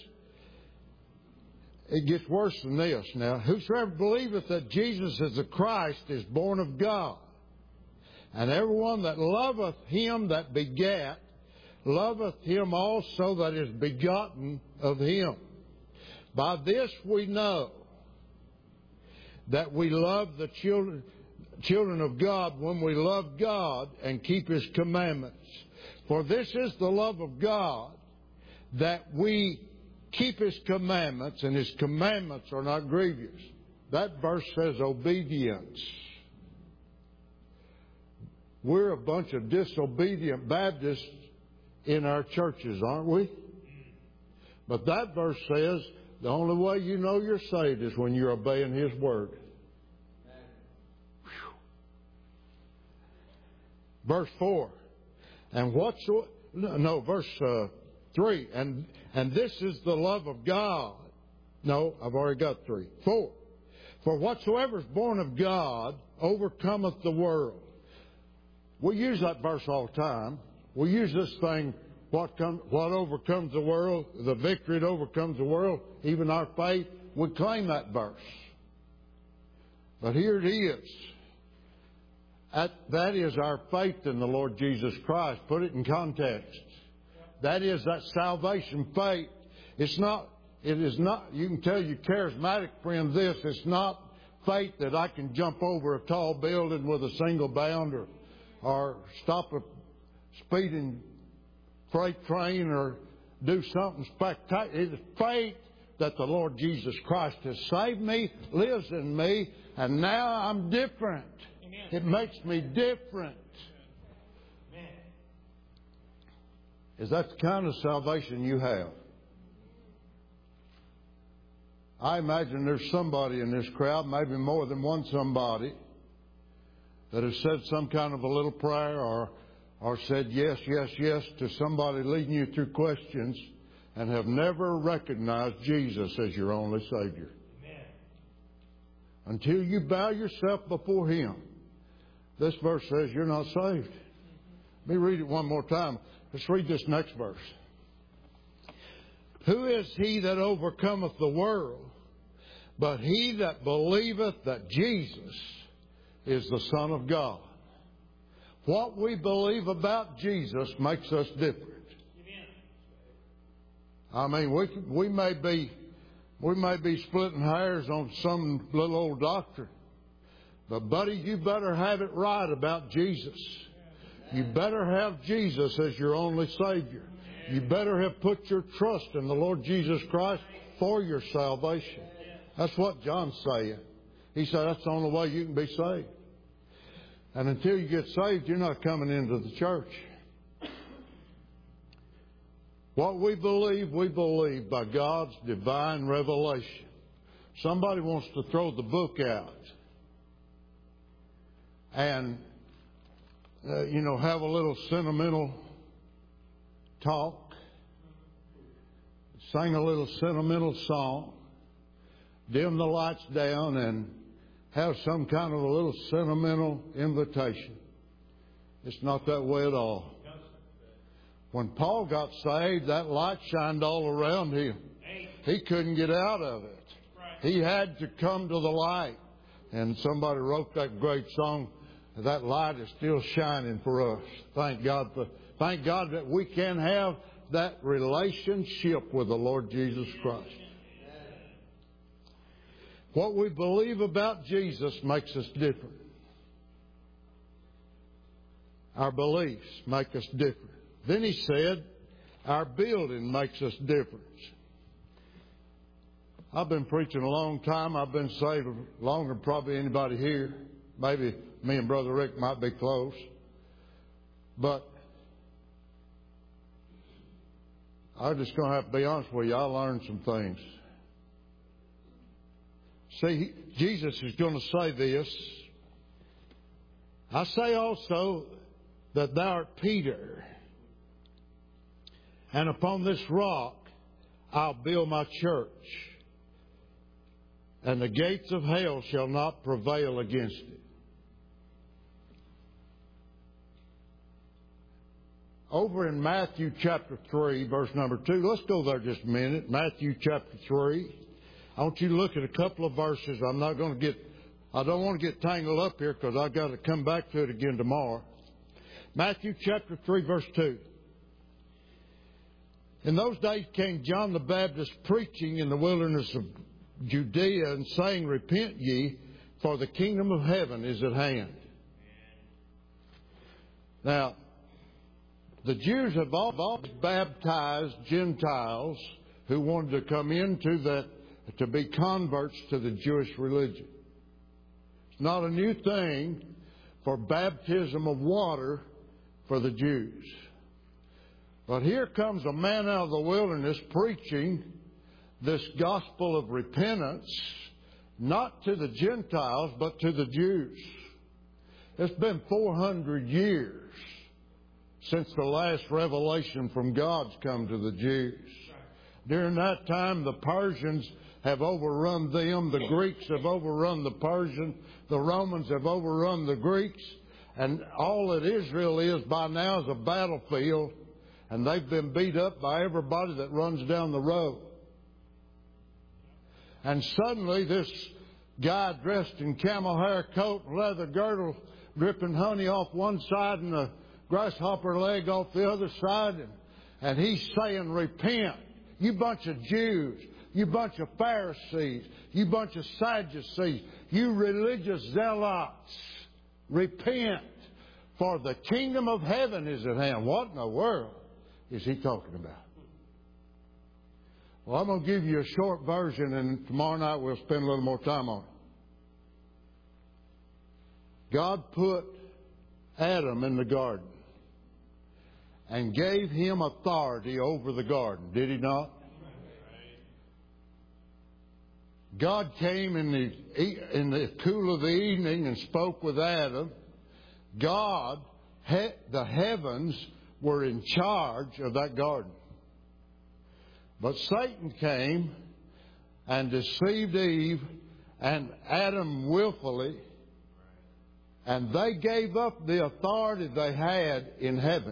it gets worse than this now. Whosoever believeth that Jesus is the Christ is born of God. And everyone that loveth Him that begat, loveth Him also that is begotten of Him. By this we know that we love the children, children of God when we love God and keep His commandments. For this is the love of God, that we keep His commandments, and His commandments are not grievous. That verse says obedience. We're a bunch of disobedient Baptists in our churches, aren't we? But that verse says the only way you know you're saved is when you're obeying His Word. Whew. Verse four. And whatsoever, no, verse uh, three. And, and this is the love of God. No, I've already got three. Four. For whatsoever is born of God overcometh the world. We use that verse all the time. We use this thing, what, come, what overcomes the world, the victory that overcomes the world, even our faith. We claim that verse. But here it is. That, that is our faith in the Lord Jesus Christ. Put it in context. That is that salvation faith. It's not, it is not, you can tell your charismatic friends this, it's not faith that I can jump over a tall building with a single bound or or stop a speeding freight train or do something spectacular. It's faith that the Lord Jesus Christ has saved me, lives in me, and now I'm different. Amen. It makes me different. Amen. Is that the kind of salvation you have? I imagine there's somebody in this crowd, maybe more than one somebody, that has said some kind of a little prayer or or said yes, yes, yes to somebody leading you through questions and have never recognized Jesus as your only Savior. Amen. Until you bow yourself before Him, this verse says you're not saved. Let me read it one more time. Let's read this next verse. Who is he that overcometh the world, but he that believeth that Jesus is the Son of God? What we believe about Jesus makes us different. I mean, we we may be we may be splitting hairs on some little old doctrine, but buddy, you better have it right about Jesus. You better have Jesus as your only Savior. You better have put your trust in the Lord Jesus Christ for your salvation. That's what John's saying. He said that's the only way you can be saved. And until you get saved, you're not coming into the church. What we believe, we believe by God's divine revelation. Somebody wants to throw the book out and, uh, you know, have a little sentimental talk, sing a little sentimental song, dim the lights down, and have some kind of a little sentimental invitation. It's not that way at all. When Paul got saved, that light shined all around him. He couldn't get out of it. He had to come to the light. And somebody wrote that great song, that light is still shining for us. Thank God for, thank God that we can have that relationship with the Lord Jesus Christ. What we believe about Jesus makes us different. Our beliefs make us different. Then he said, our building makes us different. I've been preaching a long time. I've been saved longer than probably anybody here. Maybe me and Brother Rick might be close. But I'm just going to have to be honest with you. I learned some things. See, Jesus is going to say this. I say also that thou art Peter, and upon this rock I'll build my church, and the gates of hell shall not prevail against it. Over in Matthew chapter three, verse number two, let's go there just a minute. Matthew chapter three. I want you to look at a couple of verses. I'm not going to get, I don't want to get tangled up here because I've got to come back to it again tomorrow. Matthew chapter three, verse two. In those days came John the Baptist preaching in the wilderness of Judea and saying, repent ye, for the kingdom of heaven is at hand. Now, the Jews have always baptized Gentiles who wanted to come into that, to be converts to the Jewish religion. It's not a new thing for baptism of water for the Jews. But here comes a man out of the wilderness preaching this gospel of repentance, not to the Gentiles, but to the Jews. It's been four hundred years since the last revelation from God's come to the Jews. During that time, the Persians have overrun them, the Greeks have overrun the Persians, the Romans have overrun the Greeks, and all that Israel is by now is a battlefield, and they've been beat up by everybody that runs down the road. And suddenly this guy dressed in camel hair coat and leather girdle, dripping honey off one side and a grasshopper leg off the other side, and, and he's saying, repent, you bunch of Jews, you bunch of Pharisees, you bunch of Sadducees, you religious zealots, repent, for the kingdom of heaven is at hand. What in the world is he talking about? Well, I'm going to give you a short version, and tomorrow night we'll spend a little more time on it. God put Adam in the garden and gave him authority over the garden, did he not? God came in the, in the cool of the evening and spoke with Adam. God, the heavens were in charge of that garden. But Satan came and deceived Eve and Adam willfully, and they gave up the authority they had in heaven.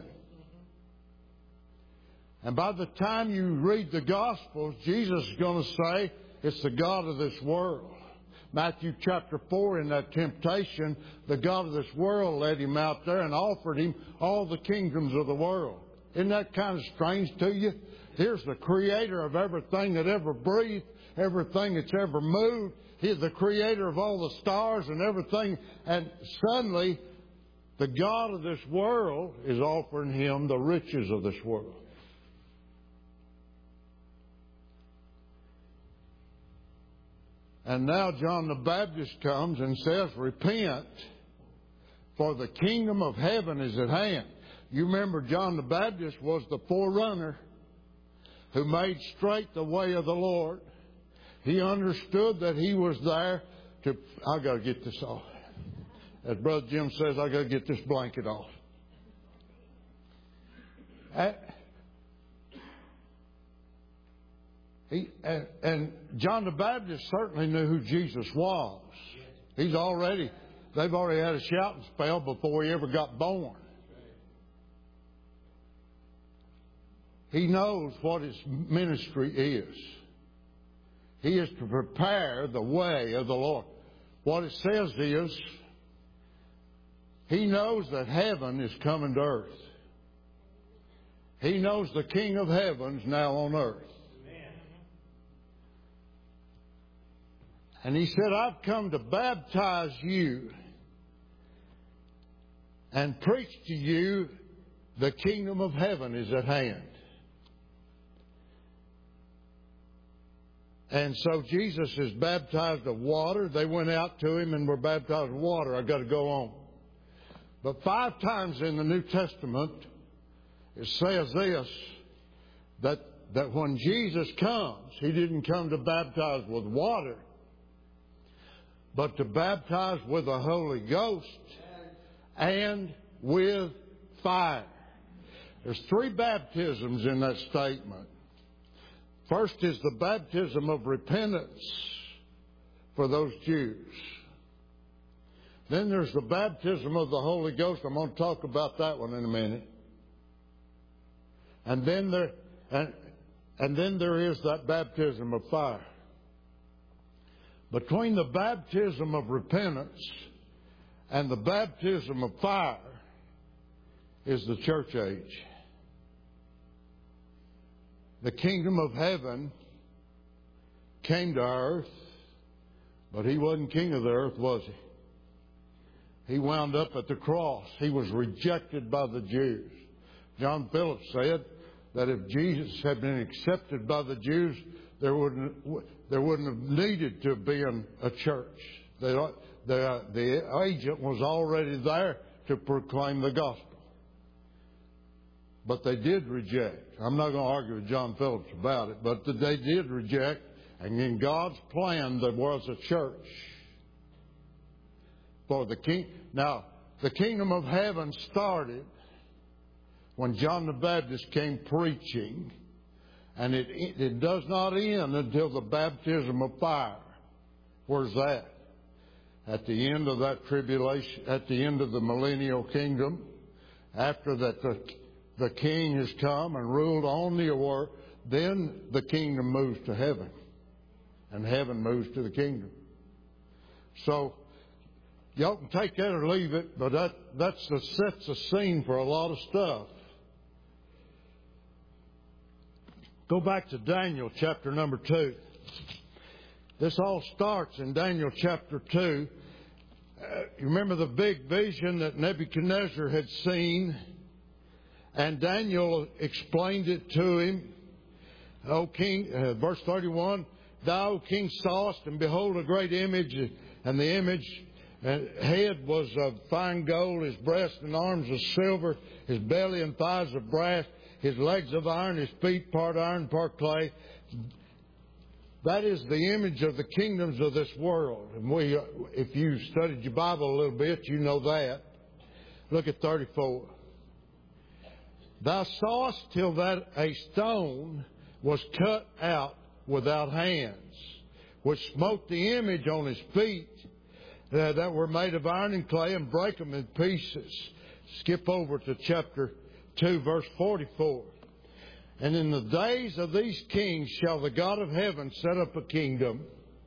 And by the time you read the Gospels, Jesus is going to say it's the God of this world. Matthew chapter four, in that temptation, the God of this world led him out there and offered him all the kingdoms of the world. Isn't that kind of strange to you? Here's the creator of everything that ever breathed, everything that's ever moved. He's the creator of all the stars and everything. And suddenly, the God of this world is offering him the riches of this world. And now John the Baptist comes and says, repent, for the kingdom of heaven is at hand. You remember John the Baptist was the forerunner who made straight the way of the Lord. He understood that he was there to... I've got to get this off. As Brother Jim says, I've got to get this blanket off. He, and, and John the Baptist certainly knew who Jesus was. He's already, they've already had a shouting spell before he ever got born. He knows what his ministry is. He is to prepare the way of the Lord. What it says is, he knows that heaven is coming to earth. He knows the King of heaven's now on earth. And he said, I've come to baptize you and preach to you the kingdom of heaven is at hand. And so Jesus is baptized of water. They went out to him and were baptized with water. I've got to go on. But five times in the New Testament, it says this, that, that when Jesus comes, he didn't come to baptize with water, but to baptize with the Holy Ghost and with fire. There's three baptisms in that statement. First is the baptism of repentance for those Jews. Then there's the baptism of the Holy Ghost. I'm going to talk about that one in a minute. And then there, and, and then there is that baptism of fire. Between the baptism of repentance and the baptism of fire is the church age. The kingdom of heaven came to earth, but he wasn't king of the earth, was he? He wound up at the cross. He was rejected by the Jews. John Phillips said that if Jesus had been accepted by the Jews, there wouldn't there wouldn't have needed to be a church. The, the, the agent was already there to proclaim the gospel. But they did reject. I'm not going to argue with John Phillips about it, but they did reject. And in God's plan, there was a church for the king. Now, the kingdom of heaven started when John the Baptist came preaching, and it, it does not end until the baptism of fire. Where's that? At the end of that tribulation, at the end of the millennial kingdom, after that the The king has come and ruled on the earth, then the kingdom moves to heaven. And heaven moves to the kingdom. So, y'all can take that or leave it, but that that's the, sets the scene for a lot of stuff. Go back to Daniel chapter number two. This all starts in Daniel chapter two. Uh, you remember the big vision that Nebuchadnezzar had seen? And Daniel explained it to him. O king, uh, verse thirty-one, thou, O king, sawest, and behold, a great image, and the image uh, head was of fine gold, his breast and arms of silver, his belly and thighs of brass, his legs of iron, his feet part iron, part clay. That is the image of the kingdoms of this world. And we, if you studied your Bible a little bit, you know that. Look at thirty-four. Thou sawest till that a stone was cut out without hands, which smote the image on his feet uh, that were made of iron and clay, and brake them in pieces. Skip over to chapter two, verse forty-four. And in the days of these kings shall the God of heaven set up a kingdom,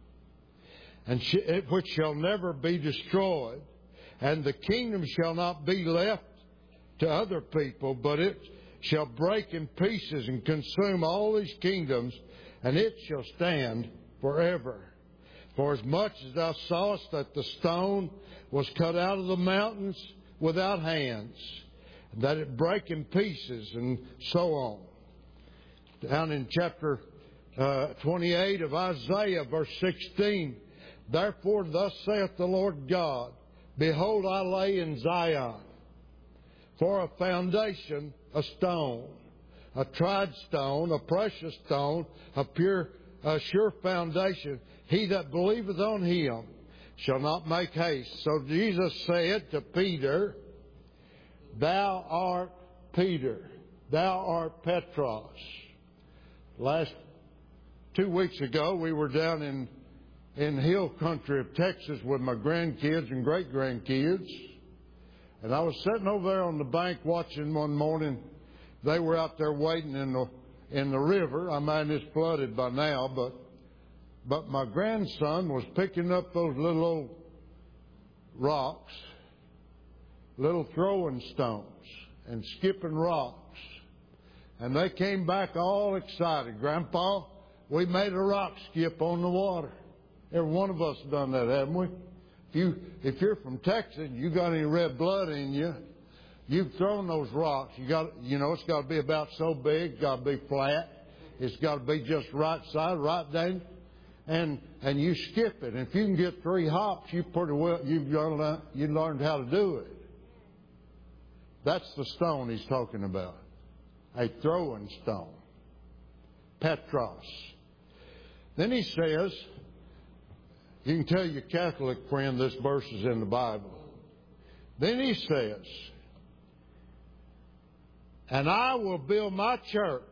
and sh- which shall never be destroyed, and the kingdom shall not be left to other people, but it shall break in pieces and consume all these kingdoms, and it shall stand forever. For as much as thou sawest that the stone was cut out of the mountains without hands, that it break in pieces, and so on. Down in chapter uh, twenty-eight of Isaiah, verse sixteen, therefore thus saith the Lord God, behold, I lay in Zion for a foundation a stone, a tried stone, a precious stone, a pure, a sure foundation. He that believeth on him shall not make haste. So Jesus said to Peter, thou art Peter, thou art Petros. Last two weeks ago, we were down in in hill country of Texas with my grandkids and great grandkids, and I was sitting over there on the bank watching one morning. They were out there wading in the in the river. I mean, it's flooded by now, but but my grandson was picking up those little old rocks, little throwing stones, and skipping rocks. And they came back all excited. Grandpa, we made a rock skip on the water. Every one of us has done that, haven't we? If you if you're from Texas, you got any red blood in you, you've thrown those rocks. You got you know it's got to be about so big, it's got to be flat, it's got to be just right side, right down, and and you skip it. And if you can get three hops, you pretty well you've learned you learned how to do it. That's the stone he's talking about. A throwing stone. Petros. Then he says, you can tell your Catholic friend this verse is in the Bible. Then he says, and I will build my church,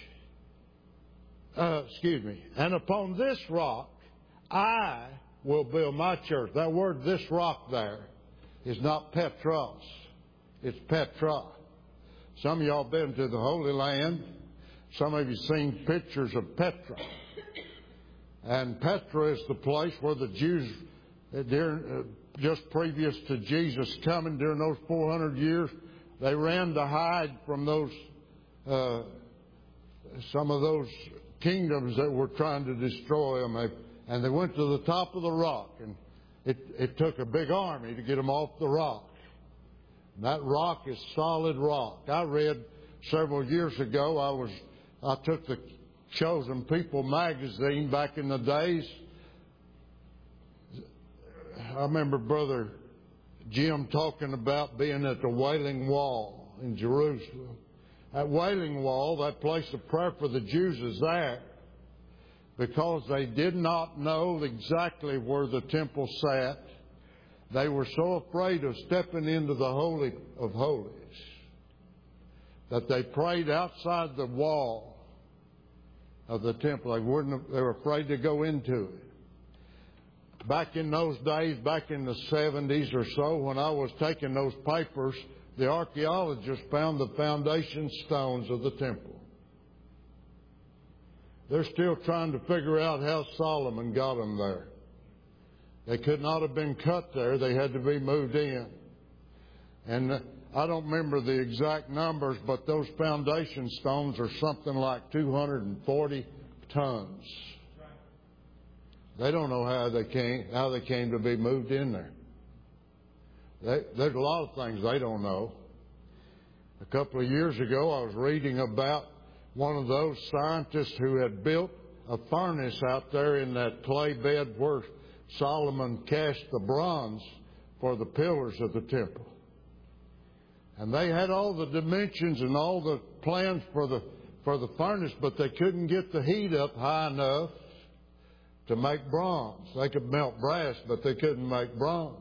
uh, excuse me, and upon this rock I will build my church. That word, this rock there, is not Petros. It's Petra. Some of y'all been to the Holy Land. Some of you seen pictures of Petra. And Petra is the place where the Jews, during, uh, just previous to Jesus coming, during those four hundred years, they ran to hide from those, uh, some of those kingdoms that were trying to destroy them. They, and they went to the top of the rock, and it, it took a big army to get them off the rock. That rock is solid rock. I read several years ago, I was, I took the Chosen People magazine back in the days. I remember Brother Jim talking about being at the Wailing Wall in Jerusalem. That Wailing Wall, that place of prayer for the Jews, is there because they did not know exactly where the temple sat. They were so afraid of stepping into the Holy of Holies that they prayed outside the wall of the temple. They wouldn't. They were afraid to go into it. Back in those days, back in the seventies or so, when I was taking those papers, the archaeologists found the foundation stones of the temple. They're still trying to figure out how Solomon got them there. They could not have been cut there. They had to be moved in. And I don't remember the exact numbers, but those foundation stones are something like two hundred forty tons. They don't know how they came, how they came to be moved in there. They, there's a lot of things they don't know. A couple of years ago, I was reading about one of those scientists who had built a furnace out there in that clay bed where Solomon cast the bronze for the pillars of the temple. And they had all the dimensions and all the plans for the for the furnace, but they couldn't get the heat up high enough to make bronze. They could melt brass, but they couldn't make bronze.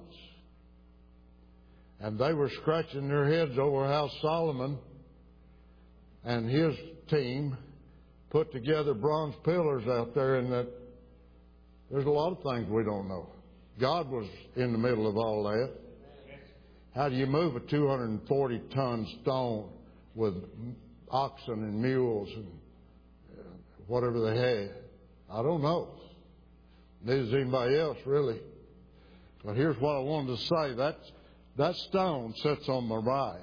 And they were scratching their heads over how Solomon and his team put together bronze pillars out there, and that there's a lot of things we don't know. God was in the middle of all that. How do you move a two hundred forty ton stone with oxen and mules and whatever they had? I don't know. Neither does anybody else, really. But here's what I wanted to say. That, that stone sits on Moriah.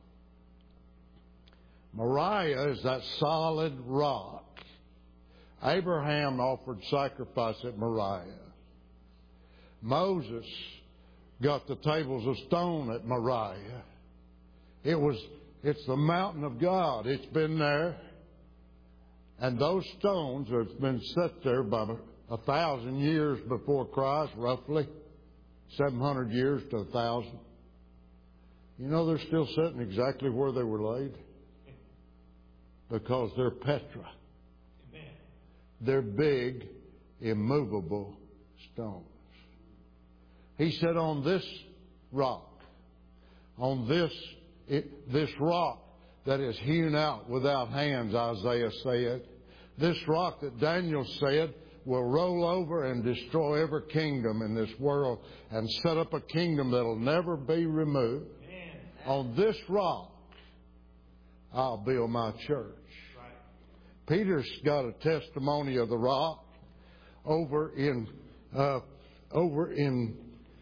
Moriah is that solid rock. Abraham offered sacrifice at Moriah. Moses got the tables of stone at Moriah. It was, it's the mountain of God. It's been there. And those stones have been set there by a thousand years before Christ, roughly. seven hundred years to a thousand. You know, they're still sitting exactly where they were laid. Because they're Petra. Amen. They're big, immovable stones. He said, on this rock, on this, it, this rock that is hewn out without hands, Isaiah said, this rock that Daniel said will roll over and destroy every kingdom in this world and set up a kingdom that will never be removed. Amen. On this rock, I'll build my church. Right. Peter's got a testimony of the rock over in uh, over in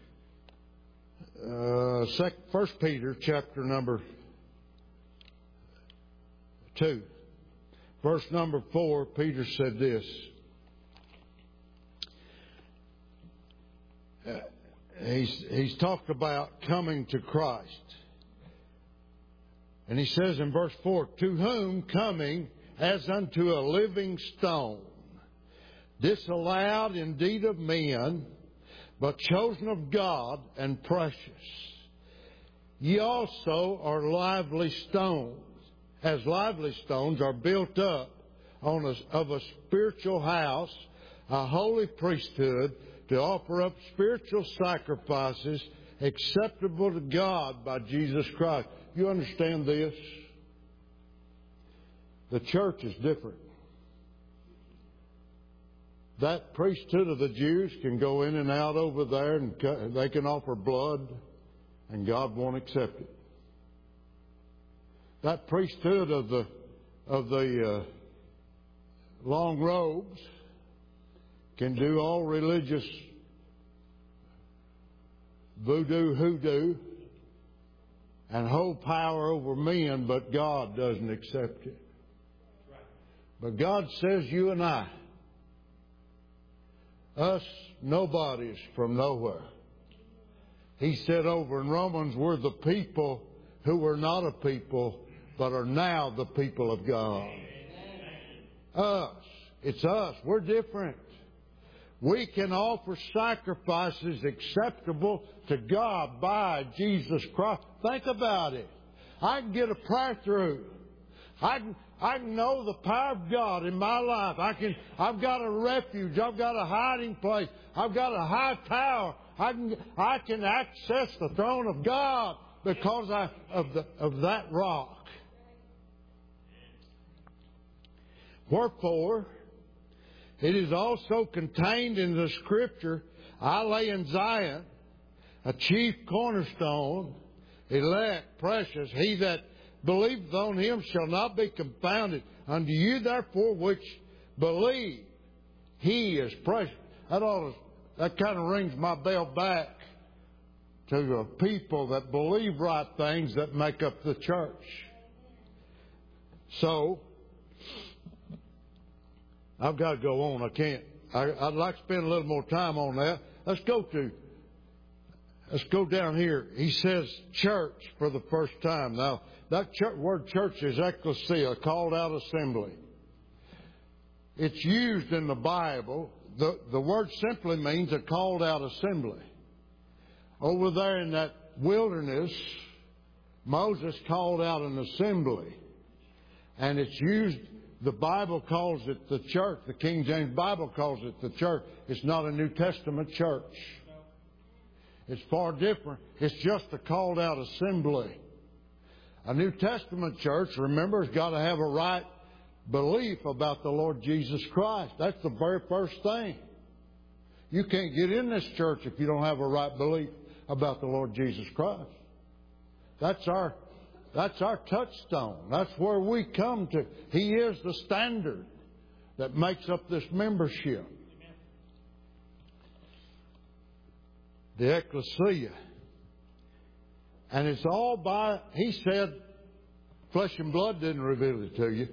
uh, First Peter chapter number two, verse number four. Peter said this. Uh, he's he's talked about coming to Christ. And he says in verse four, to whom coming as unto a living stone, disallowed indeed of men, but chosen of God and precious. Ye also are lively stones, as lively stones are built up on a, of a spiritual house, a holy priesthood, to offer up spiritual sacrifices acceptable to God by Jesus Christ. You understand this? The church is different. That priesthood of the Jews can go in and out over there, and they can offer blood, and God won't accept it. That priesthood of the of the uh, long robes can do all religious voodoo, hoodoo, and hold power over men, but God doesn't accept it. But God says, you and I, us nobodies from nowhere. He said over in Romans, we're the people who were not a people, but are now the people of God. Us. It's us. We're different. We can offer sacrifices acceptable to God by Jesus Christ. Think about it. I can get a prayer through. I can, I can know the power of God in my life. I can, I've got a refuge. I've got a hiding place. I've got a high tower. I can, I can access the throne of God because I, of, the, of that rock. Wherefore, it is also contained in the Scripture, I lay in Zion a chief cornerstone, elect, precious. He that believeth on him shall not be confounded. Unto you, therefore, which believe, he is precious. That ought to, that kind of rings my bell back to the people that believe right things that make up the church. So, I've got to go on. I can't. I, I'd like to spend a little more time on that. Let's go to, let's go down here. He says church for the first time. Now, that church, word church is ecclesia, called out assembly. It's used in the Bible. The, the word simply means a called out assembly. Over there in that wilderness, Moses called out an assembly. And it's used, the Bible calls it the church. The King James Bible calls it the church. It's not a New Testament church. It's far different. It's just a called out assembly. A New Testament church, remember, has got to have a right belief about the Lord Jesus Christ. That's the very first thing. You can't get in this church if you don't have a right belief about the Lord Jesus Christ. That's our, that's our touchstone. That's where we come to. He is the standard that makes up this membership. The ecclesia. And it's all by, he said, flesh and blood didn't reveal it to you.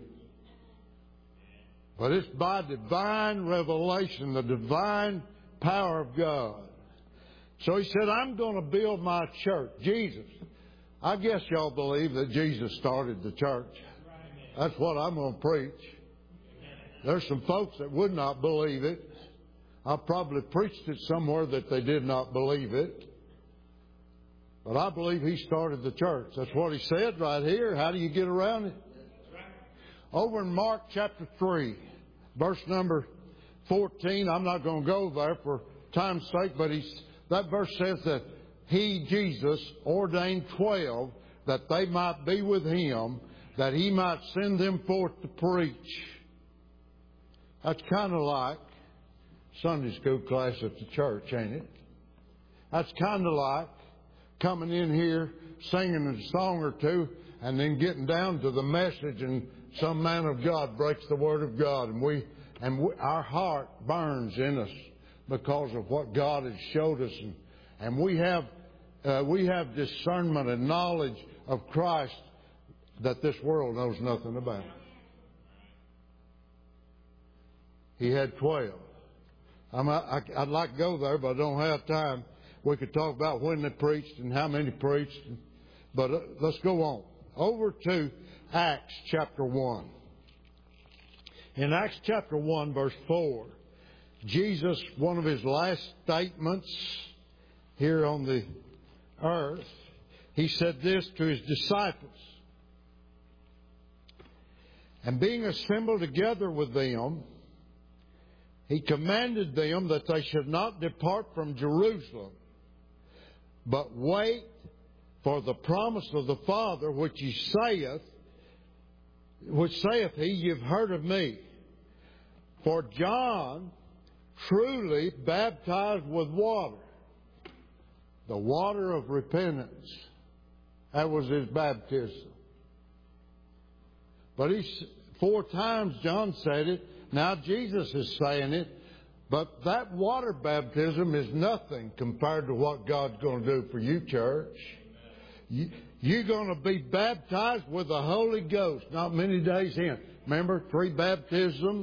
But it's by divine revelation, the divine power of God. So he said, I'm going to build my church. Jesus. I guess y'all believe that Jesus started the church. That's what I'm going to preach. There's some folks that would not believe it. I probably preached it somewhere that they did not believe it. But I believe he started the church. That's what he said right here. How do you get around it? Over in Mark chapter three, verse number fourteen. I'm not going to go there for time's sake, but he's, that verse says that he, Jesus, ordained twelve that they might be with him, that he might send them forth to preach. That's kind of like Sunday school class at the church, ain't it? That's kind of like coming in here, singing a song or two, and then getting down to the message, and some man of God breaks the word of God, and we and we, our heart burns in us because of what God has showed us, and, and we have uh, we have discernment and knowledge of Christ that this world knows nothing about. He had twelve. I'm, I, I'd like to go there, but I don't have time. We could talk about when they preached and how many preached. But uh, let's go on. Over to Acts chapter one. In Acts chapter one, verse four, Jesus, one of his last statements here on the earth, he said this to his disciples. And being assembled together with them, he commanded them that they should not depart from Jerusalem, but wait for the promise of the Father, which he saith, which saith he, you've heard of me. For John truly baptized with water, the water of repentance. That was his baptism. But he, four times John said it. Now Jesus is saying it. But that water baptism is nothing compared to what God's going to do for you, church. You, you're going to be baptized with the Holy Ghost not many days in. Remember, three baptisms.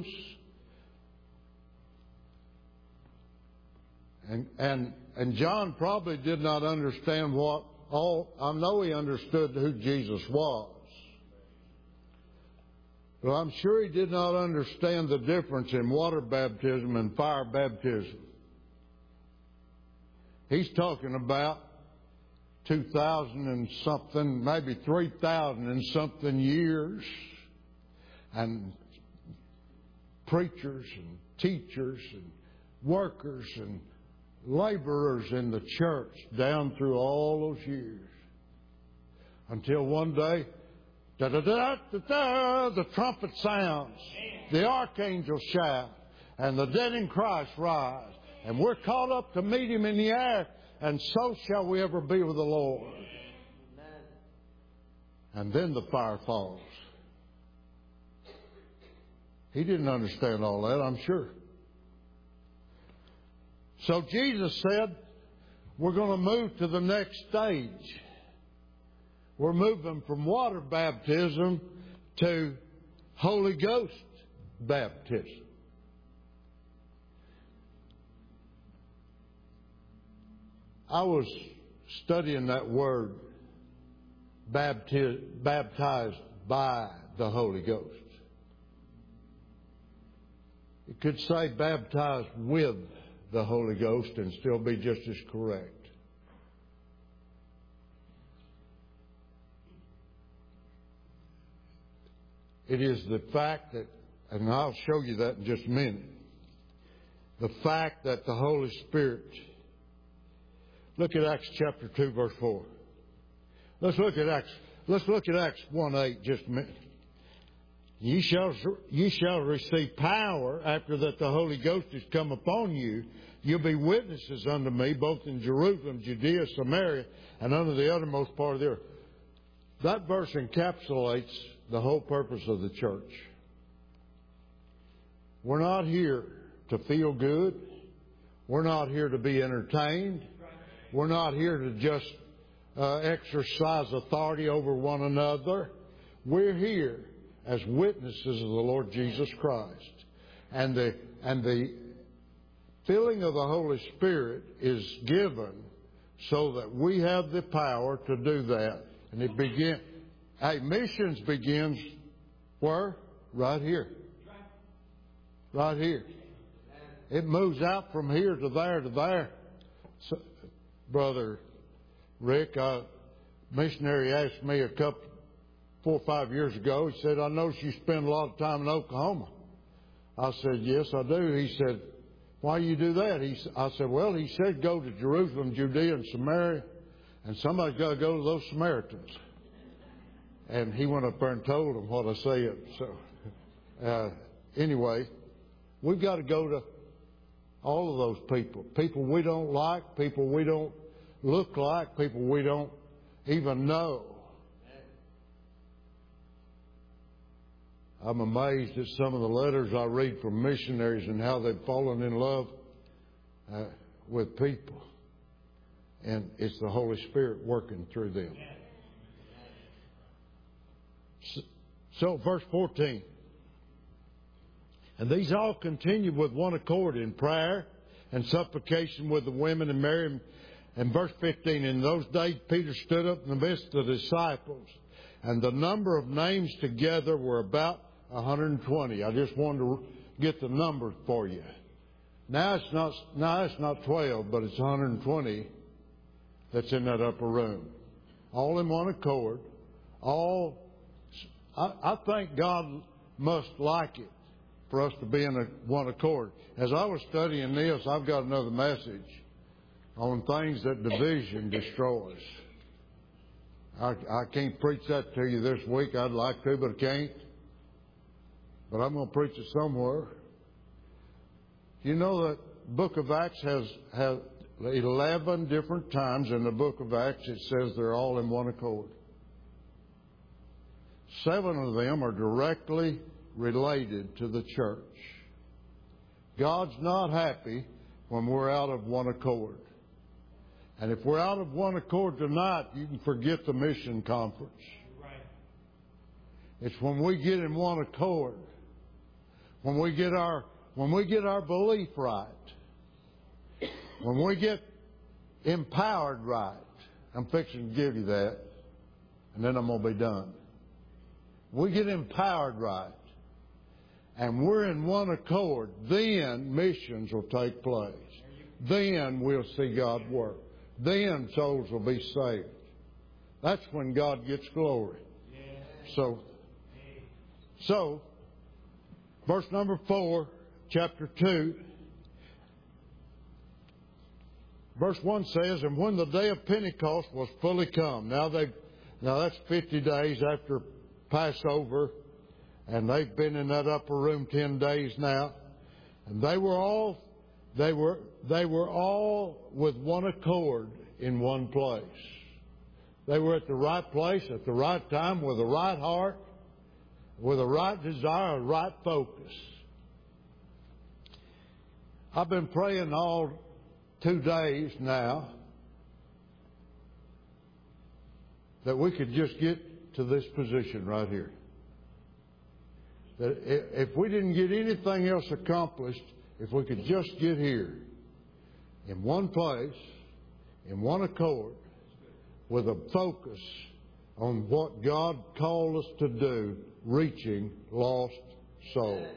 And, and, and John probably did not understand what all, I know he understood who Jesus was. But I'm sure he did not understand the difference in water baptism and fire baptism. He's talking about two thousand and something, maybe three thousand and something years, and preachers and teachers and workers and laborers in the church down through all those years. Until one day, da da da da da, the trumpet sounds, the archangels shout, and the dead in Christ rise, and we're caught up to meet him in the air, and so shall we ever be with the Lord. And then the fire falls. He didn't understand all that, I'm sure. So Jesus said, we're going to move to the next stage. We're moving from water baptism to Holy Ghost baptism. I was studying that word, baptiz- baptized by the Holy Ghost. It could say baptized with the Holy Ghost and still be just as correct. It is the fact that, and I'll show you that in just a minute, the fact that the Holy Spirit, look at Acts chapter two, verse four. Let's look at Acts, let's look at Acts one eight just a minute. Ye shall, ye shall receive power after that the Holy Ghost is come upon you. You'll be witnesses unto me, both in Jerusalem, Judea, Samaria, and unto the uttermost part of the earth. That verse encapsulates the whole purpose of the church. We're not here to feel good. We're not here to be entertained. We're not here to just uh, exercise authority over one another. We're here as witnesses of the Lord Jesus Christ. And the, and the filling of the Holy Spirit is given so that we have the power to do that. And it begin. Hey, missions begins where? Right here. Right here. It moves out from here to there to there. So, Brother Rick, a missionary asked me a couple, four or five years ago, he said, I noticed you spend a lot of time in Oklahoma. I said, yes, I do. He said, why do you do that? He, I said, well, he said go to Jerusalem, Judea, and Samaria, and somebody's got to go to those Samaritans. And he went up there and told them what I said. So, uh, anyway, we've got to go to all of those people. People we don't like, people we don't look like, people we don't even know. I'm amazed at some of the letters I read from missionaries and how they've fallen in love uh, with people. And it's the Holy Spirit working through them. So, so verse fourteen. And these all continued with one accord in prayer and supplication with the women and Mary. And verse fifteen, in those days Peter stood up in the midst of the disciples, and the number of names together were about one hundred twenty. I just wanted to get the numbers for you. Now it's not, now it's not twelve, but it's one hundred twenty that's in that upper room. All in one accord. All, I, I think God must like it for us to be in a one accord. As I was studying this, I've got another message on things that division destroys. I, I can't preach that to you this week. I'd like to, but I can't. But I'm going to preach it somewhere. You know that book of Acts has, has eleven different times in the book of Acts it says they're all in one accord. Seven of them are directly related to the church. God's not happy when we're out of one accord. And if we're out of one accord tonight, you can forget the mission conference. Right. It's when we get in one accord, when we get our when we get our belief right, when we get empowered right. I'm fixing to give you that, and then I'm going to be done. We get empowered right, and we're in one accord, then missions will take place. Then we'll see God work. Then souls will be saved. That's when God gets glory. So, so, verse number four, chapter two, verse one says, and when the day of Pentecost was fully come. Now they, now that's fifty days after Passover, and they've been in that upper room ten days now, and they were all, they were, they were all with one accord in one place. They were at the right place at the right time with the right heart, with a right desire, a right focus. I've been praying all two days now that we could just get to this position right here. That if we didn't get anything else accomplished, if we could just get here in one place, in one accord, with a focus on what God called us to do, reaching lost souls.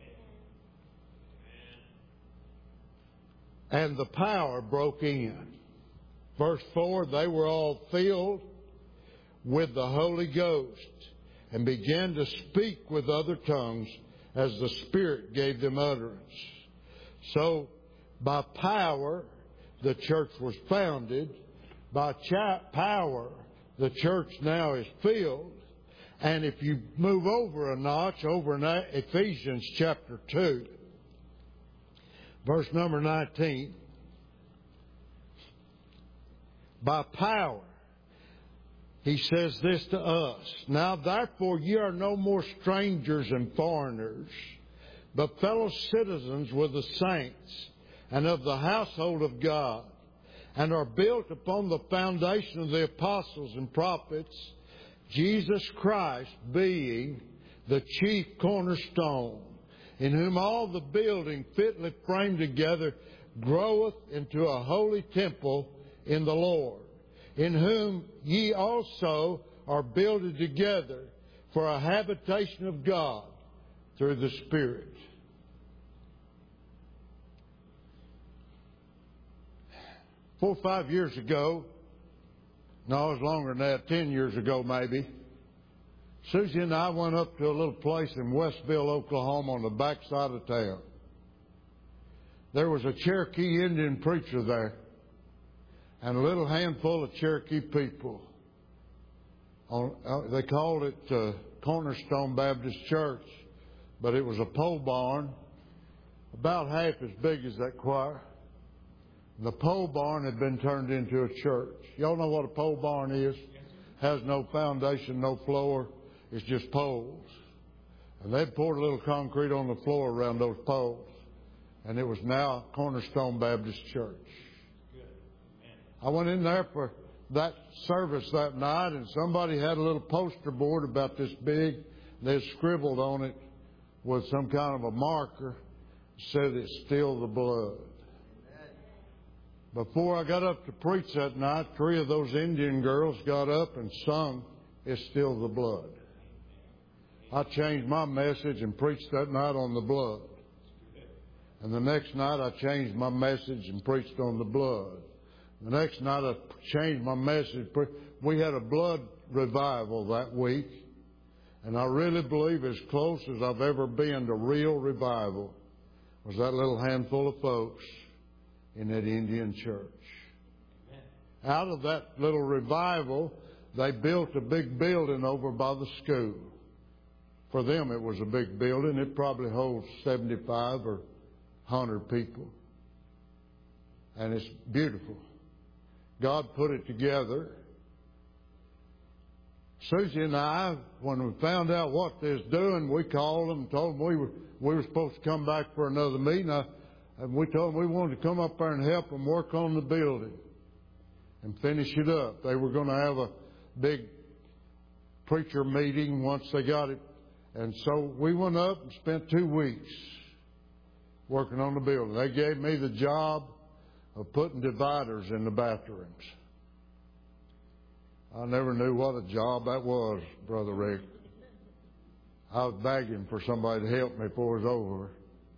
And the power broke in. Verse four, they were all filled with the Holy Ghost and began to speak with other tongues as the Spirit gave them utterance. So, by power, the church was founded. By cha- power, the church now is filled. And if you move over a notch, over in Ephesians chapter two, verse number nineteen, by power, he says this to us, now therefore ye are no more strangers and foreigners, but fellow citizens with the saints and of the household of God, and are built upon the foundation of the apostles and prophets, Jesus Christ being the chief cornerstone, in whom all the building fitly framed together groweth into a holy temple in the Lord, in whom ye also are builded together for a habitation of God through the Spirit. Four or five years ago, no, it was longer than that, ten years ago maybe, Susie and I went up to a little place in Westville, Oklahoma, on the backside of town. There was a Cherokee Indian preacher there, and a little handful of Cherokee people. On, uh, they called it uh, Cornerstone Baptist Church, but it was a pole barn about half as big as that choir. The pole barn had been turned into a church. Y'all know what a pole barn is? Has no foundation, no floor. It's just poles. And they'd poured a little concrete on the floor around those poles. And it was now Cornerstone Baptist Church. I went in there for that service that night, and somebody had a little poster board about this big. They had scribbled on it with some kind of a marker, said it's still the blood. Before I got up to preach that night, three of those Indian girls got up and sung, "It's Still the Blood." I changed my message and preached that night on the blood. And the next night I changed my message and preached on the blood. The next night I changed my message. We had a blood revival that week. And I really believe as close as I've ever been to real revival was that little handful of folks in that Indian church. Amen. Out of that little revival, they built a big building over by the school. For them, it was a big building. It probably holds seventy-five or one hundred people. And it's beautiful. God put it together. Susie and I, when we found out what they was doing, we called them and told them we were, we were supposed to come back for another meeting. I, And we told them we wanted to come up there and help them work on the building and finish it up. They were going to have a big preacher meeting once they got it. And so we went up and spent two weeks working on the building. They gave me the job of putting dividers in the bathrooms. I never knew what a job that was, Brother Rick. I was begging for somebody to help me before it was over.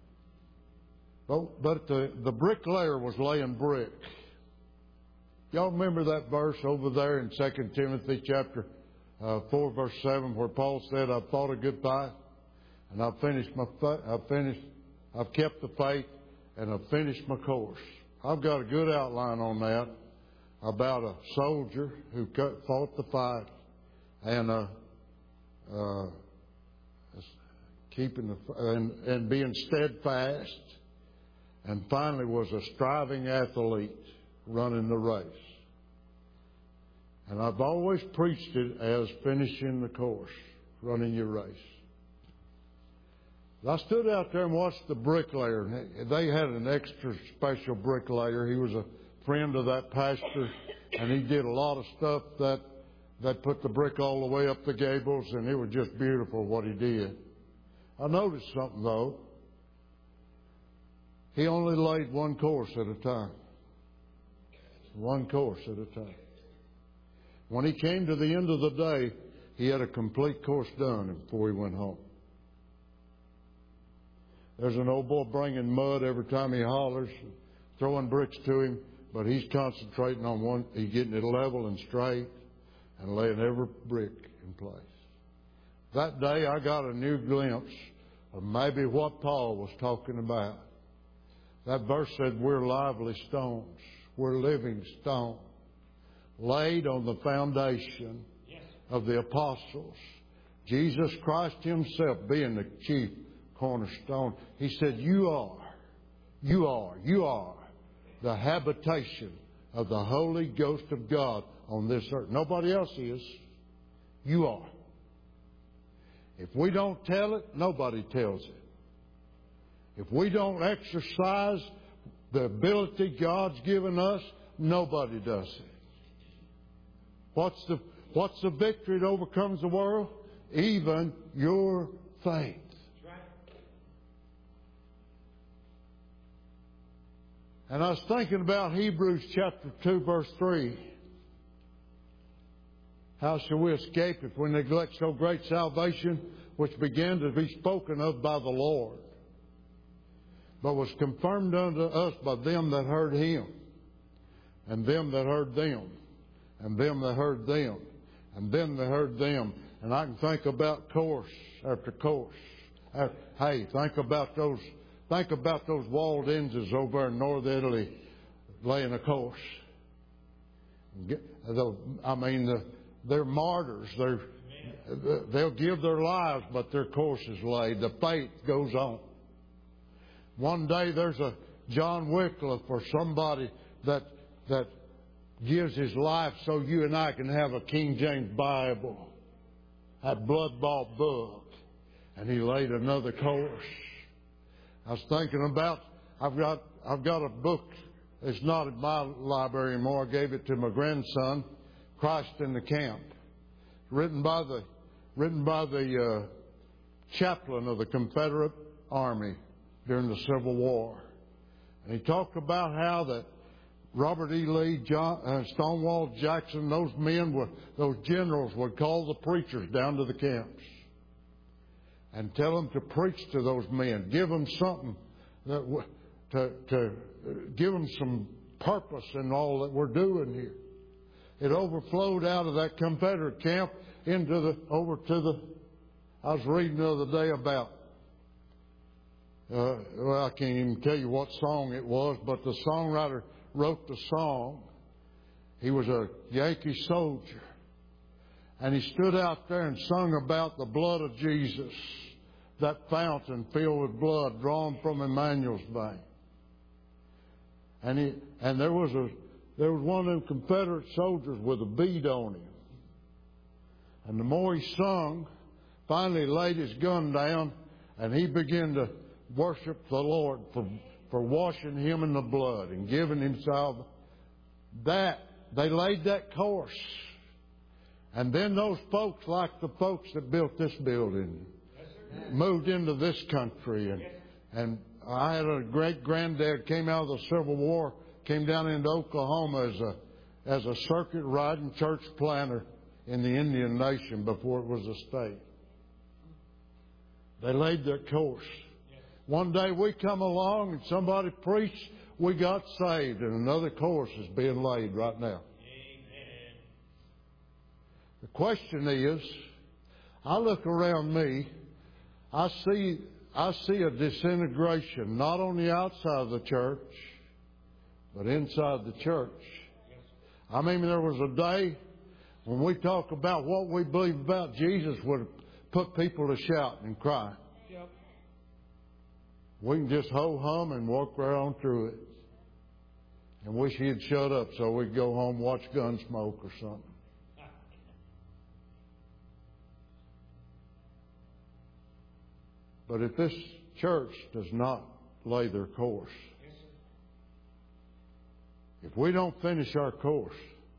But, but the, the bricklayer was laying brick. Y'all remember that verse over there in Second Timothy chapter uh, four, verse seven, where Paul said, "I've fought a good fight, and I've finished my, I've finished, I've kept the faith, and I've finished my course." I've got a good outline on that about a soldier who cut, fought the fight, and uh, uh, keeping the and, and being steadfast. And finally was a striving athlete running the race. And I've always preached it as finishing the course, running your race. I stood out there and watched the bricklayer. They had an extra special bricklayer. He was a friend of that pastor, and he did a lot of stuff that, that put the brick all the way up the gables, and it was just beautiful what he did. I noticed something, though. He only laid one course at a time. One course at a time. When he came to the end of the day, he had a complete course done before he went home. There's an old boy bringing mud every time he hollers, throwing bricks to him, but he's concentrating on one. He's getting it level and straight and laying every brick in place. That day, I got a new glimpse of maybe what Paul was talking about. That verse said, "We're lively stones. We're living stones, laid on the foundation of the apostles Jesus Christ Himself being the chief cornerstone, He said, you are, you are, you are the habitation of the Holy Ghost of God on this earth. Nobody else is. You are. If we don't tell it, nobody tells it. If we don't exercise the ability God's given us, nobody does it. What's the, what's the victory that overcomes the world? Even your faith. And I was thinking about Hebrews chapter two, verse three. How shall we escape if we neglect so great salvation, which began to be spoken of by the Lord, but was confirmed unto us by them that heard Him, and them that heard them, and them that heard them, and them that heard them. And I can think about course after course. Hey, think about those think about those Waldenses over in North Italy laying a course. I mean, they're martyrs. They're, they'll give their lives, but their course is laid. The faith goes on. One day there's a John Wycliffe or somebody that that gives his life so you and I can have a King James Bible, that blood-bought book, and he laid another course. I was thinking about I've got I've got a book. It's not in my library anymore. I gave it to my grandson, Christ in the Camp, written by the written by the uh, chaplain of the Confederate Army during the Civil War. And he talked about how that Robert E. Lee, John, uh, Stonewall Jackson, those men, were, those generals would call the preachers down to the camps and tell them to preach to those men, give them something that w- to, to give them some purpose in all that we're doing here. It overflowed out of that Confederate camp into the over to the. I was reading the other day about. Uh, well, I can't even tell you what song it was, but the songwriter wrote the song. He was a Yankee soldier, and he stood out there and sung about the blood of Jesus, that fountain filled with blood drawn from Emmanuel's vein. And he and there was a there was one of them Confederate soldiers with a bead on him, and the more he sung, finally laid his gun down, and he began to worship the Lord for, for washing him in the blood and giving him salvation. That, they laid that course. And then those folks, like the folks that built this building, moved into this country. And, and I had a great granddad came out of the Civil War, came down into Oklahoma as a, as a circuit riding church planter in the Indian Nation before it was a state. They laid their course. One day we come along and somebody preached, we got saved, and another course is being laid right now. Amen. The question is, I look around me, I see I see a disintegration, not on the outside of the church, but inside the church. I mean, there was a day when we talk about what we believe about Jesus would put people to shouting and crying. We can just ho-hum and walk right on through it. And wish he'd shut up so we could go home and watch Gunsmoke or something. But if this church does not lay their course, if we don't finish our course,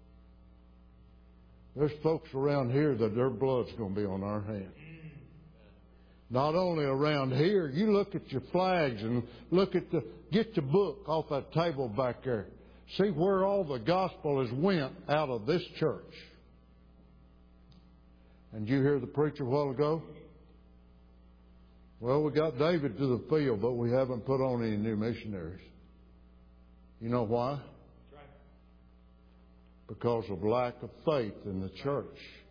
there's folks around here that their blood's going to be on our hands. Not only around here, you look at your flags and look at the, get your book off that table back there. See where all the gospel has went out of this church. And you hear the preacher a while ago? Well, we got David to the field, but we haven't put on any new missionaries. You know why? Because of lack of faith in the church.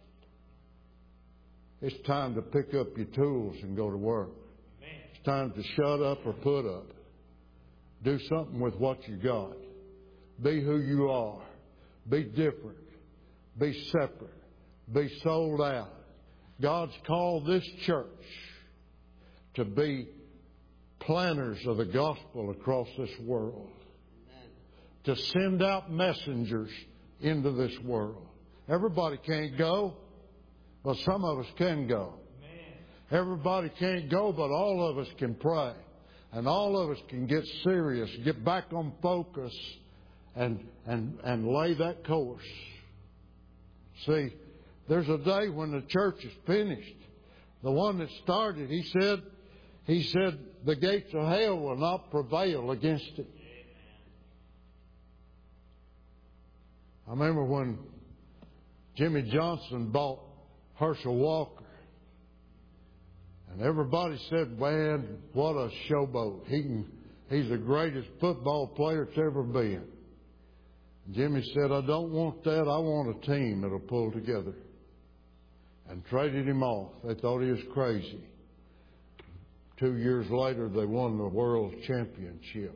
It's time to pick up your tools and go to work. It's time to shut up or put up. Do something with what you got. Be who you are. Be different. Be separate. Be sold out. God's called this church to be planters of the gospel across this world. To send out messengers into this world. Everybody can't go, but some of us can go. Everybody can't go, but all of us can pray. And all of us can get serious, get back on focus, and, and, and lay that course. See, there's a day when the church is finished. The one that started, he said, he said, the gates of hell will not prevail against it. I remember when Jimmy Johnson bought Herschel Walker. And everybody said, man, what a showboat. He can, he's the greatest football player that's ever been. Jimmy said, I don't want that. I want a team that'll pull together. And traded him off. They thought he was crazy. Two years later, they won the world championship.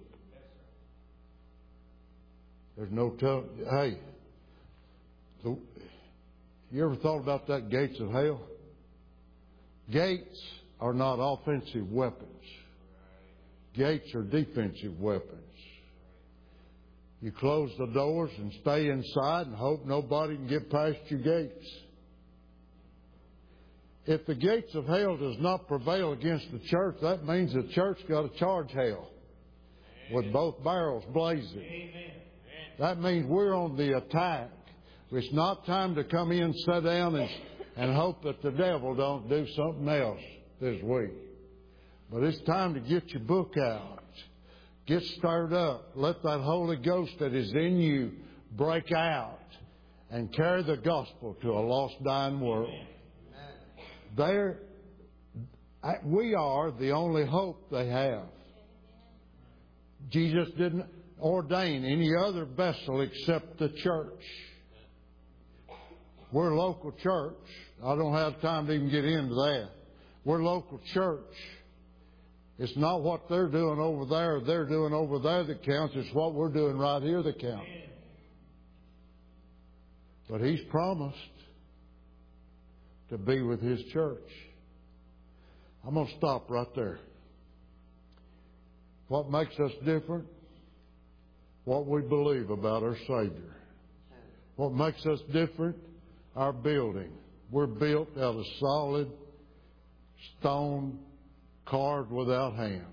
There's no telling. Hey, the, you ever thought about that gates of hell? Gates are not offensive weapons. Gates are defensive weapons. You close the doors and stay inside and hope nobody can get past your gates. If the gates of hell does not prevail against the church, that means the church got to charge hell with both barrels blazing. That means we're on the attack. It's not time to come in, sit down, and, and hope that the devil don't do something else this week. But it's time to get your book out. Get stirred up. Let that Holy Ghost that is in you break out and carry the gospel to a lost, dying world. There, we are the only hope they have. Jesus didn't ordain any other vessel except the church. We're a local church. I don't have time to even get into that. We're a local church. It's not what they're doing over there or they're doing over there that counts. It's what we're doing right here that counts. But He's promised to be with His church. I'm going to stop right there. What makes us different? What we believe about our Savior. What makes us different? Our building. We're built out of solid stone carved without hands.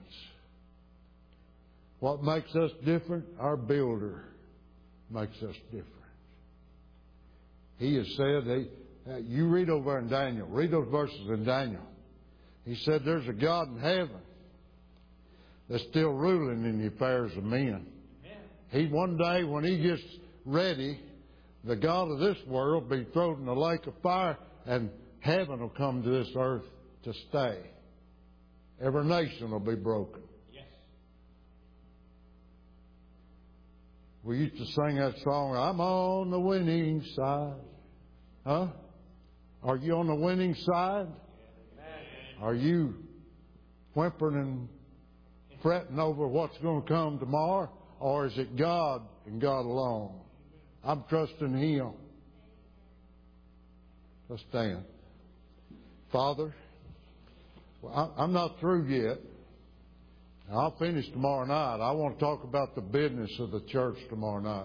What makes us different? Our builder makes us different. He has said, he, you read over in Daniel, read those verses in Daniel. He said there's a God in heaven that's still ruling in the affairs of men. He one day when He gets ready, the God of this world will be thrown in the lake of fire, and heaven will come to this earth to stay. Every nation will be broken. Yes. We used to sing that song, I'm on the winning side. Huh? Are you on the winning side? Amen. Are you whimpering and fretting over what's going to come tomorrow? Or is it God and God alone? I'm trusting Him. Let's stand. Father, well, I'm not through yet. I'll finish tomorrow night. I want to talk about the business of the church tomorrow night.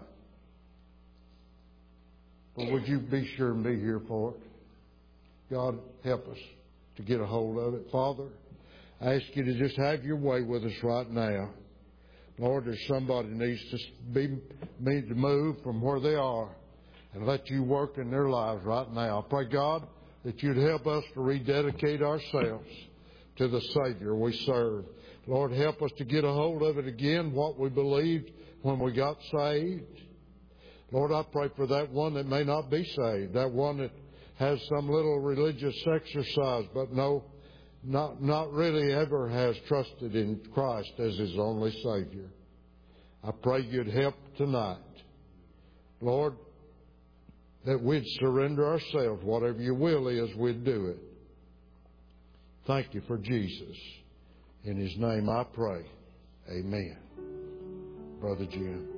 But would you be sure and be here for it? God, help us to get a hold of it. Father, I ask you to just have your way with us right now. Lord, there's somebody needs to be need to move from where they are and let you work in their lives right now. I pray, God, that you'd help us to rededicate ourselves to the Savior we serve. Lord, help us to get a hold of it again, what we believed when we got saved. Lord, I pray for that one that may not be saved, that one that has some little religious exercise, but no, not, not really ever has trusted in Christ as his only Savior. I pray you'd help tonight. Lord, that we'd surrender ourselves, whatever your will is, we'd do it. Thank you for Jesus. In His name I pray. Amen. Brother Jim.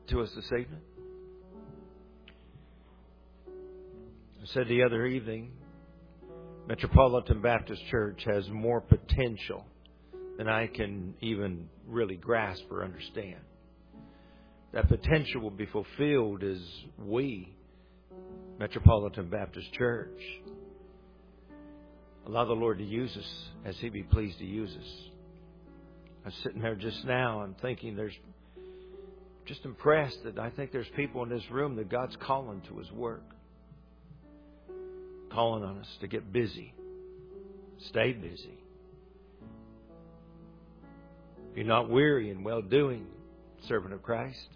to us this evening? I said the other evening, Metropolitan Baptist Church has more potential than I can even really grasp or understand. That potential will be fulfilled as we, Metropolitan Baptist Church, allow the Lord to use us as He be pleased to use us. I was sitting there just now and thinking there's just impressed that I think there's people in this room that God's calling to His work. Calling on us to get busy. Stay busy. You're not weary in well-doing, servant of Christ.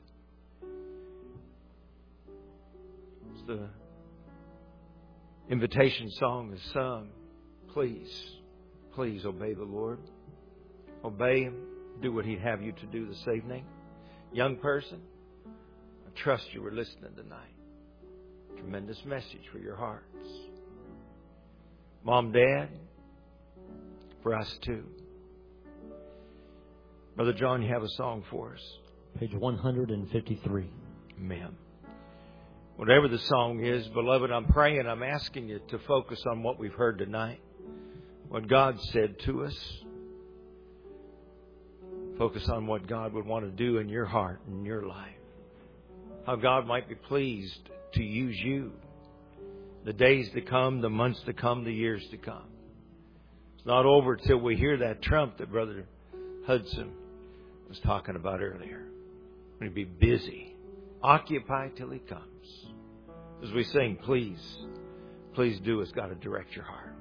It's the invitation song is sung. Please, please obey the Lord. Obey Him. Do what He'd have you to do this evening. Young person, I trust you were listening tonight. Tremendous message for your hearts. Mom, Dad, for us too. Brother John, you have a song for us. Page one hundred fifty-three. Amen. Whatever the song is, beloved, I'm praying, I'm asking you to focus on what we've heard tonight. What God said to us. Focus on what God would want to do in your heart and your life. How God might be pleased to use you. The days to come, the months to come, the years to come. It's not over till we hear that trump that Brother Hudson was talking about earlier. We're going to be busy. Occupy till He comes. As we sing, please, please do as God to direct your heart.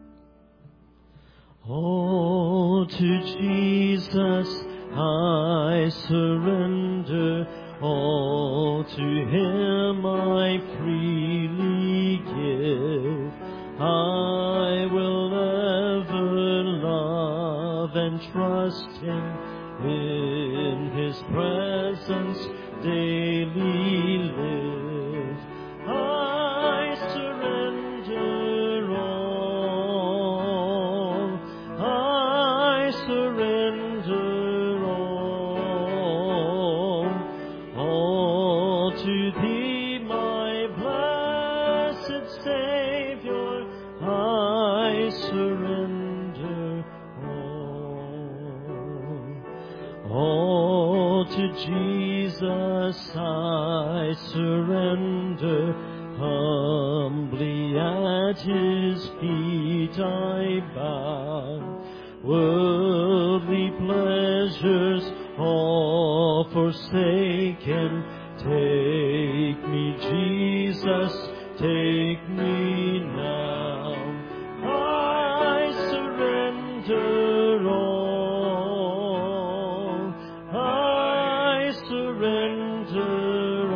Oh, to Jesus I surrender. All to Him I freely give. I will ever love and trust Him. In His presence daily live. I surrender all. I surrender all. All to Thee, my blessed Savior, I surrender all. All to Jesus I surrender. Humbly at His feet I bow. Worldly pleasures all forsaken. Take me, Jesus, take me now. I surrender all. I surrender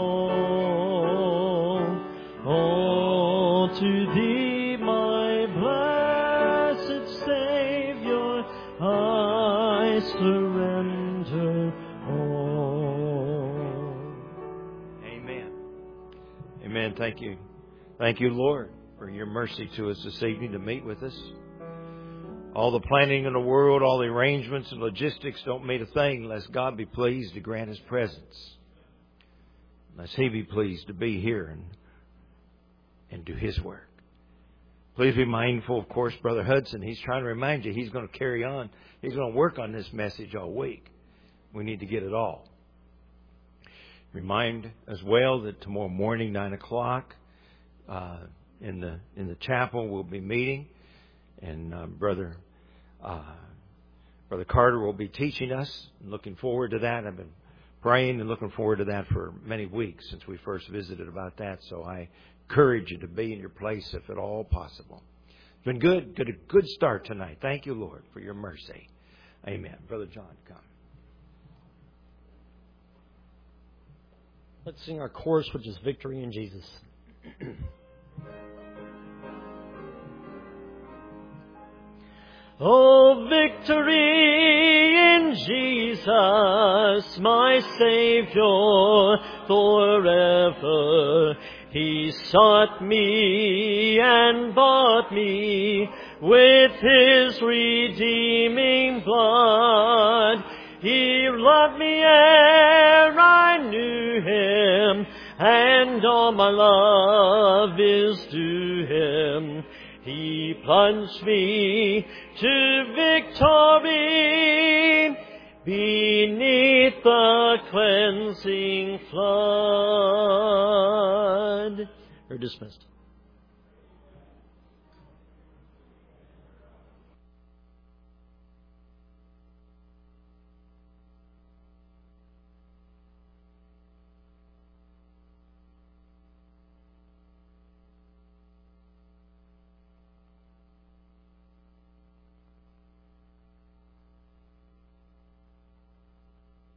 all. All to Thee, my blessed Savior, I surrender all. Amen. Amen. Thank you. Thank you, Lord, for your mercy to us this evening to meet with us. All the planning in the world, all the arrangements and logistics don't mean a thing unless God be pleased to grant His presence. Unless He be pleased to be here and, and do His work. Please be mindful, of course, Brother Hudson. He's trying to remind you he's going to carry on. He's going to work on this message all week. We need to get it all. Remind as well that tomorrow morning, nine o'clock, uh, in the in the chapel, we'll be meeting, and uh, Brother uh, Brother Carter will be teaching us. I'm looking forward to that. I've been praying and looking forward to that for many weeks since we first visited about that. So I encourage you to be in your place if at all possible. It's been good. Good, a good start tonight. Thank you, Lord, for your mercy. Amen. Brother John, come. Let's sing our chorus, which is Victory in Jesus. Oh, victory in Jesus, my Savior, forever. He sought me and bought me with His redeeming blood. He loved me ere I knew Him, and all my love is to Him. He plunged me to victory beneath the cleansing flood. We're dismissed.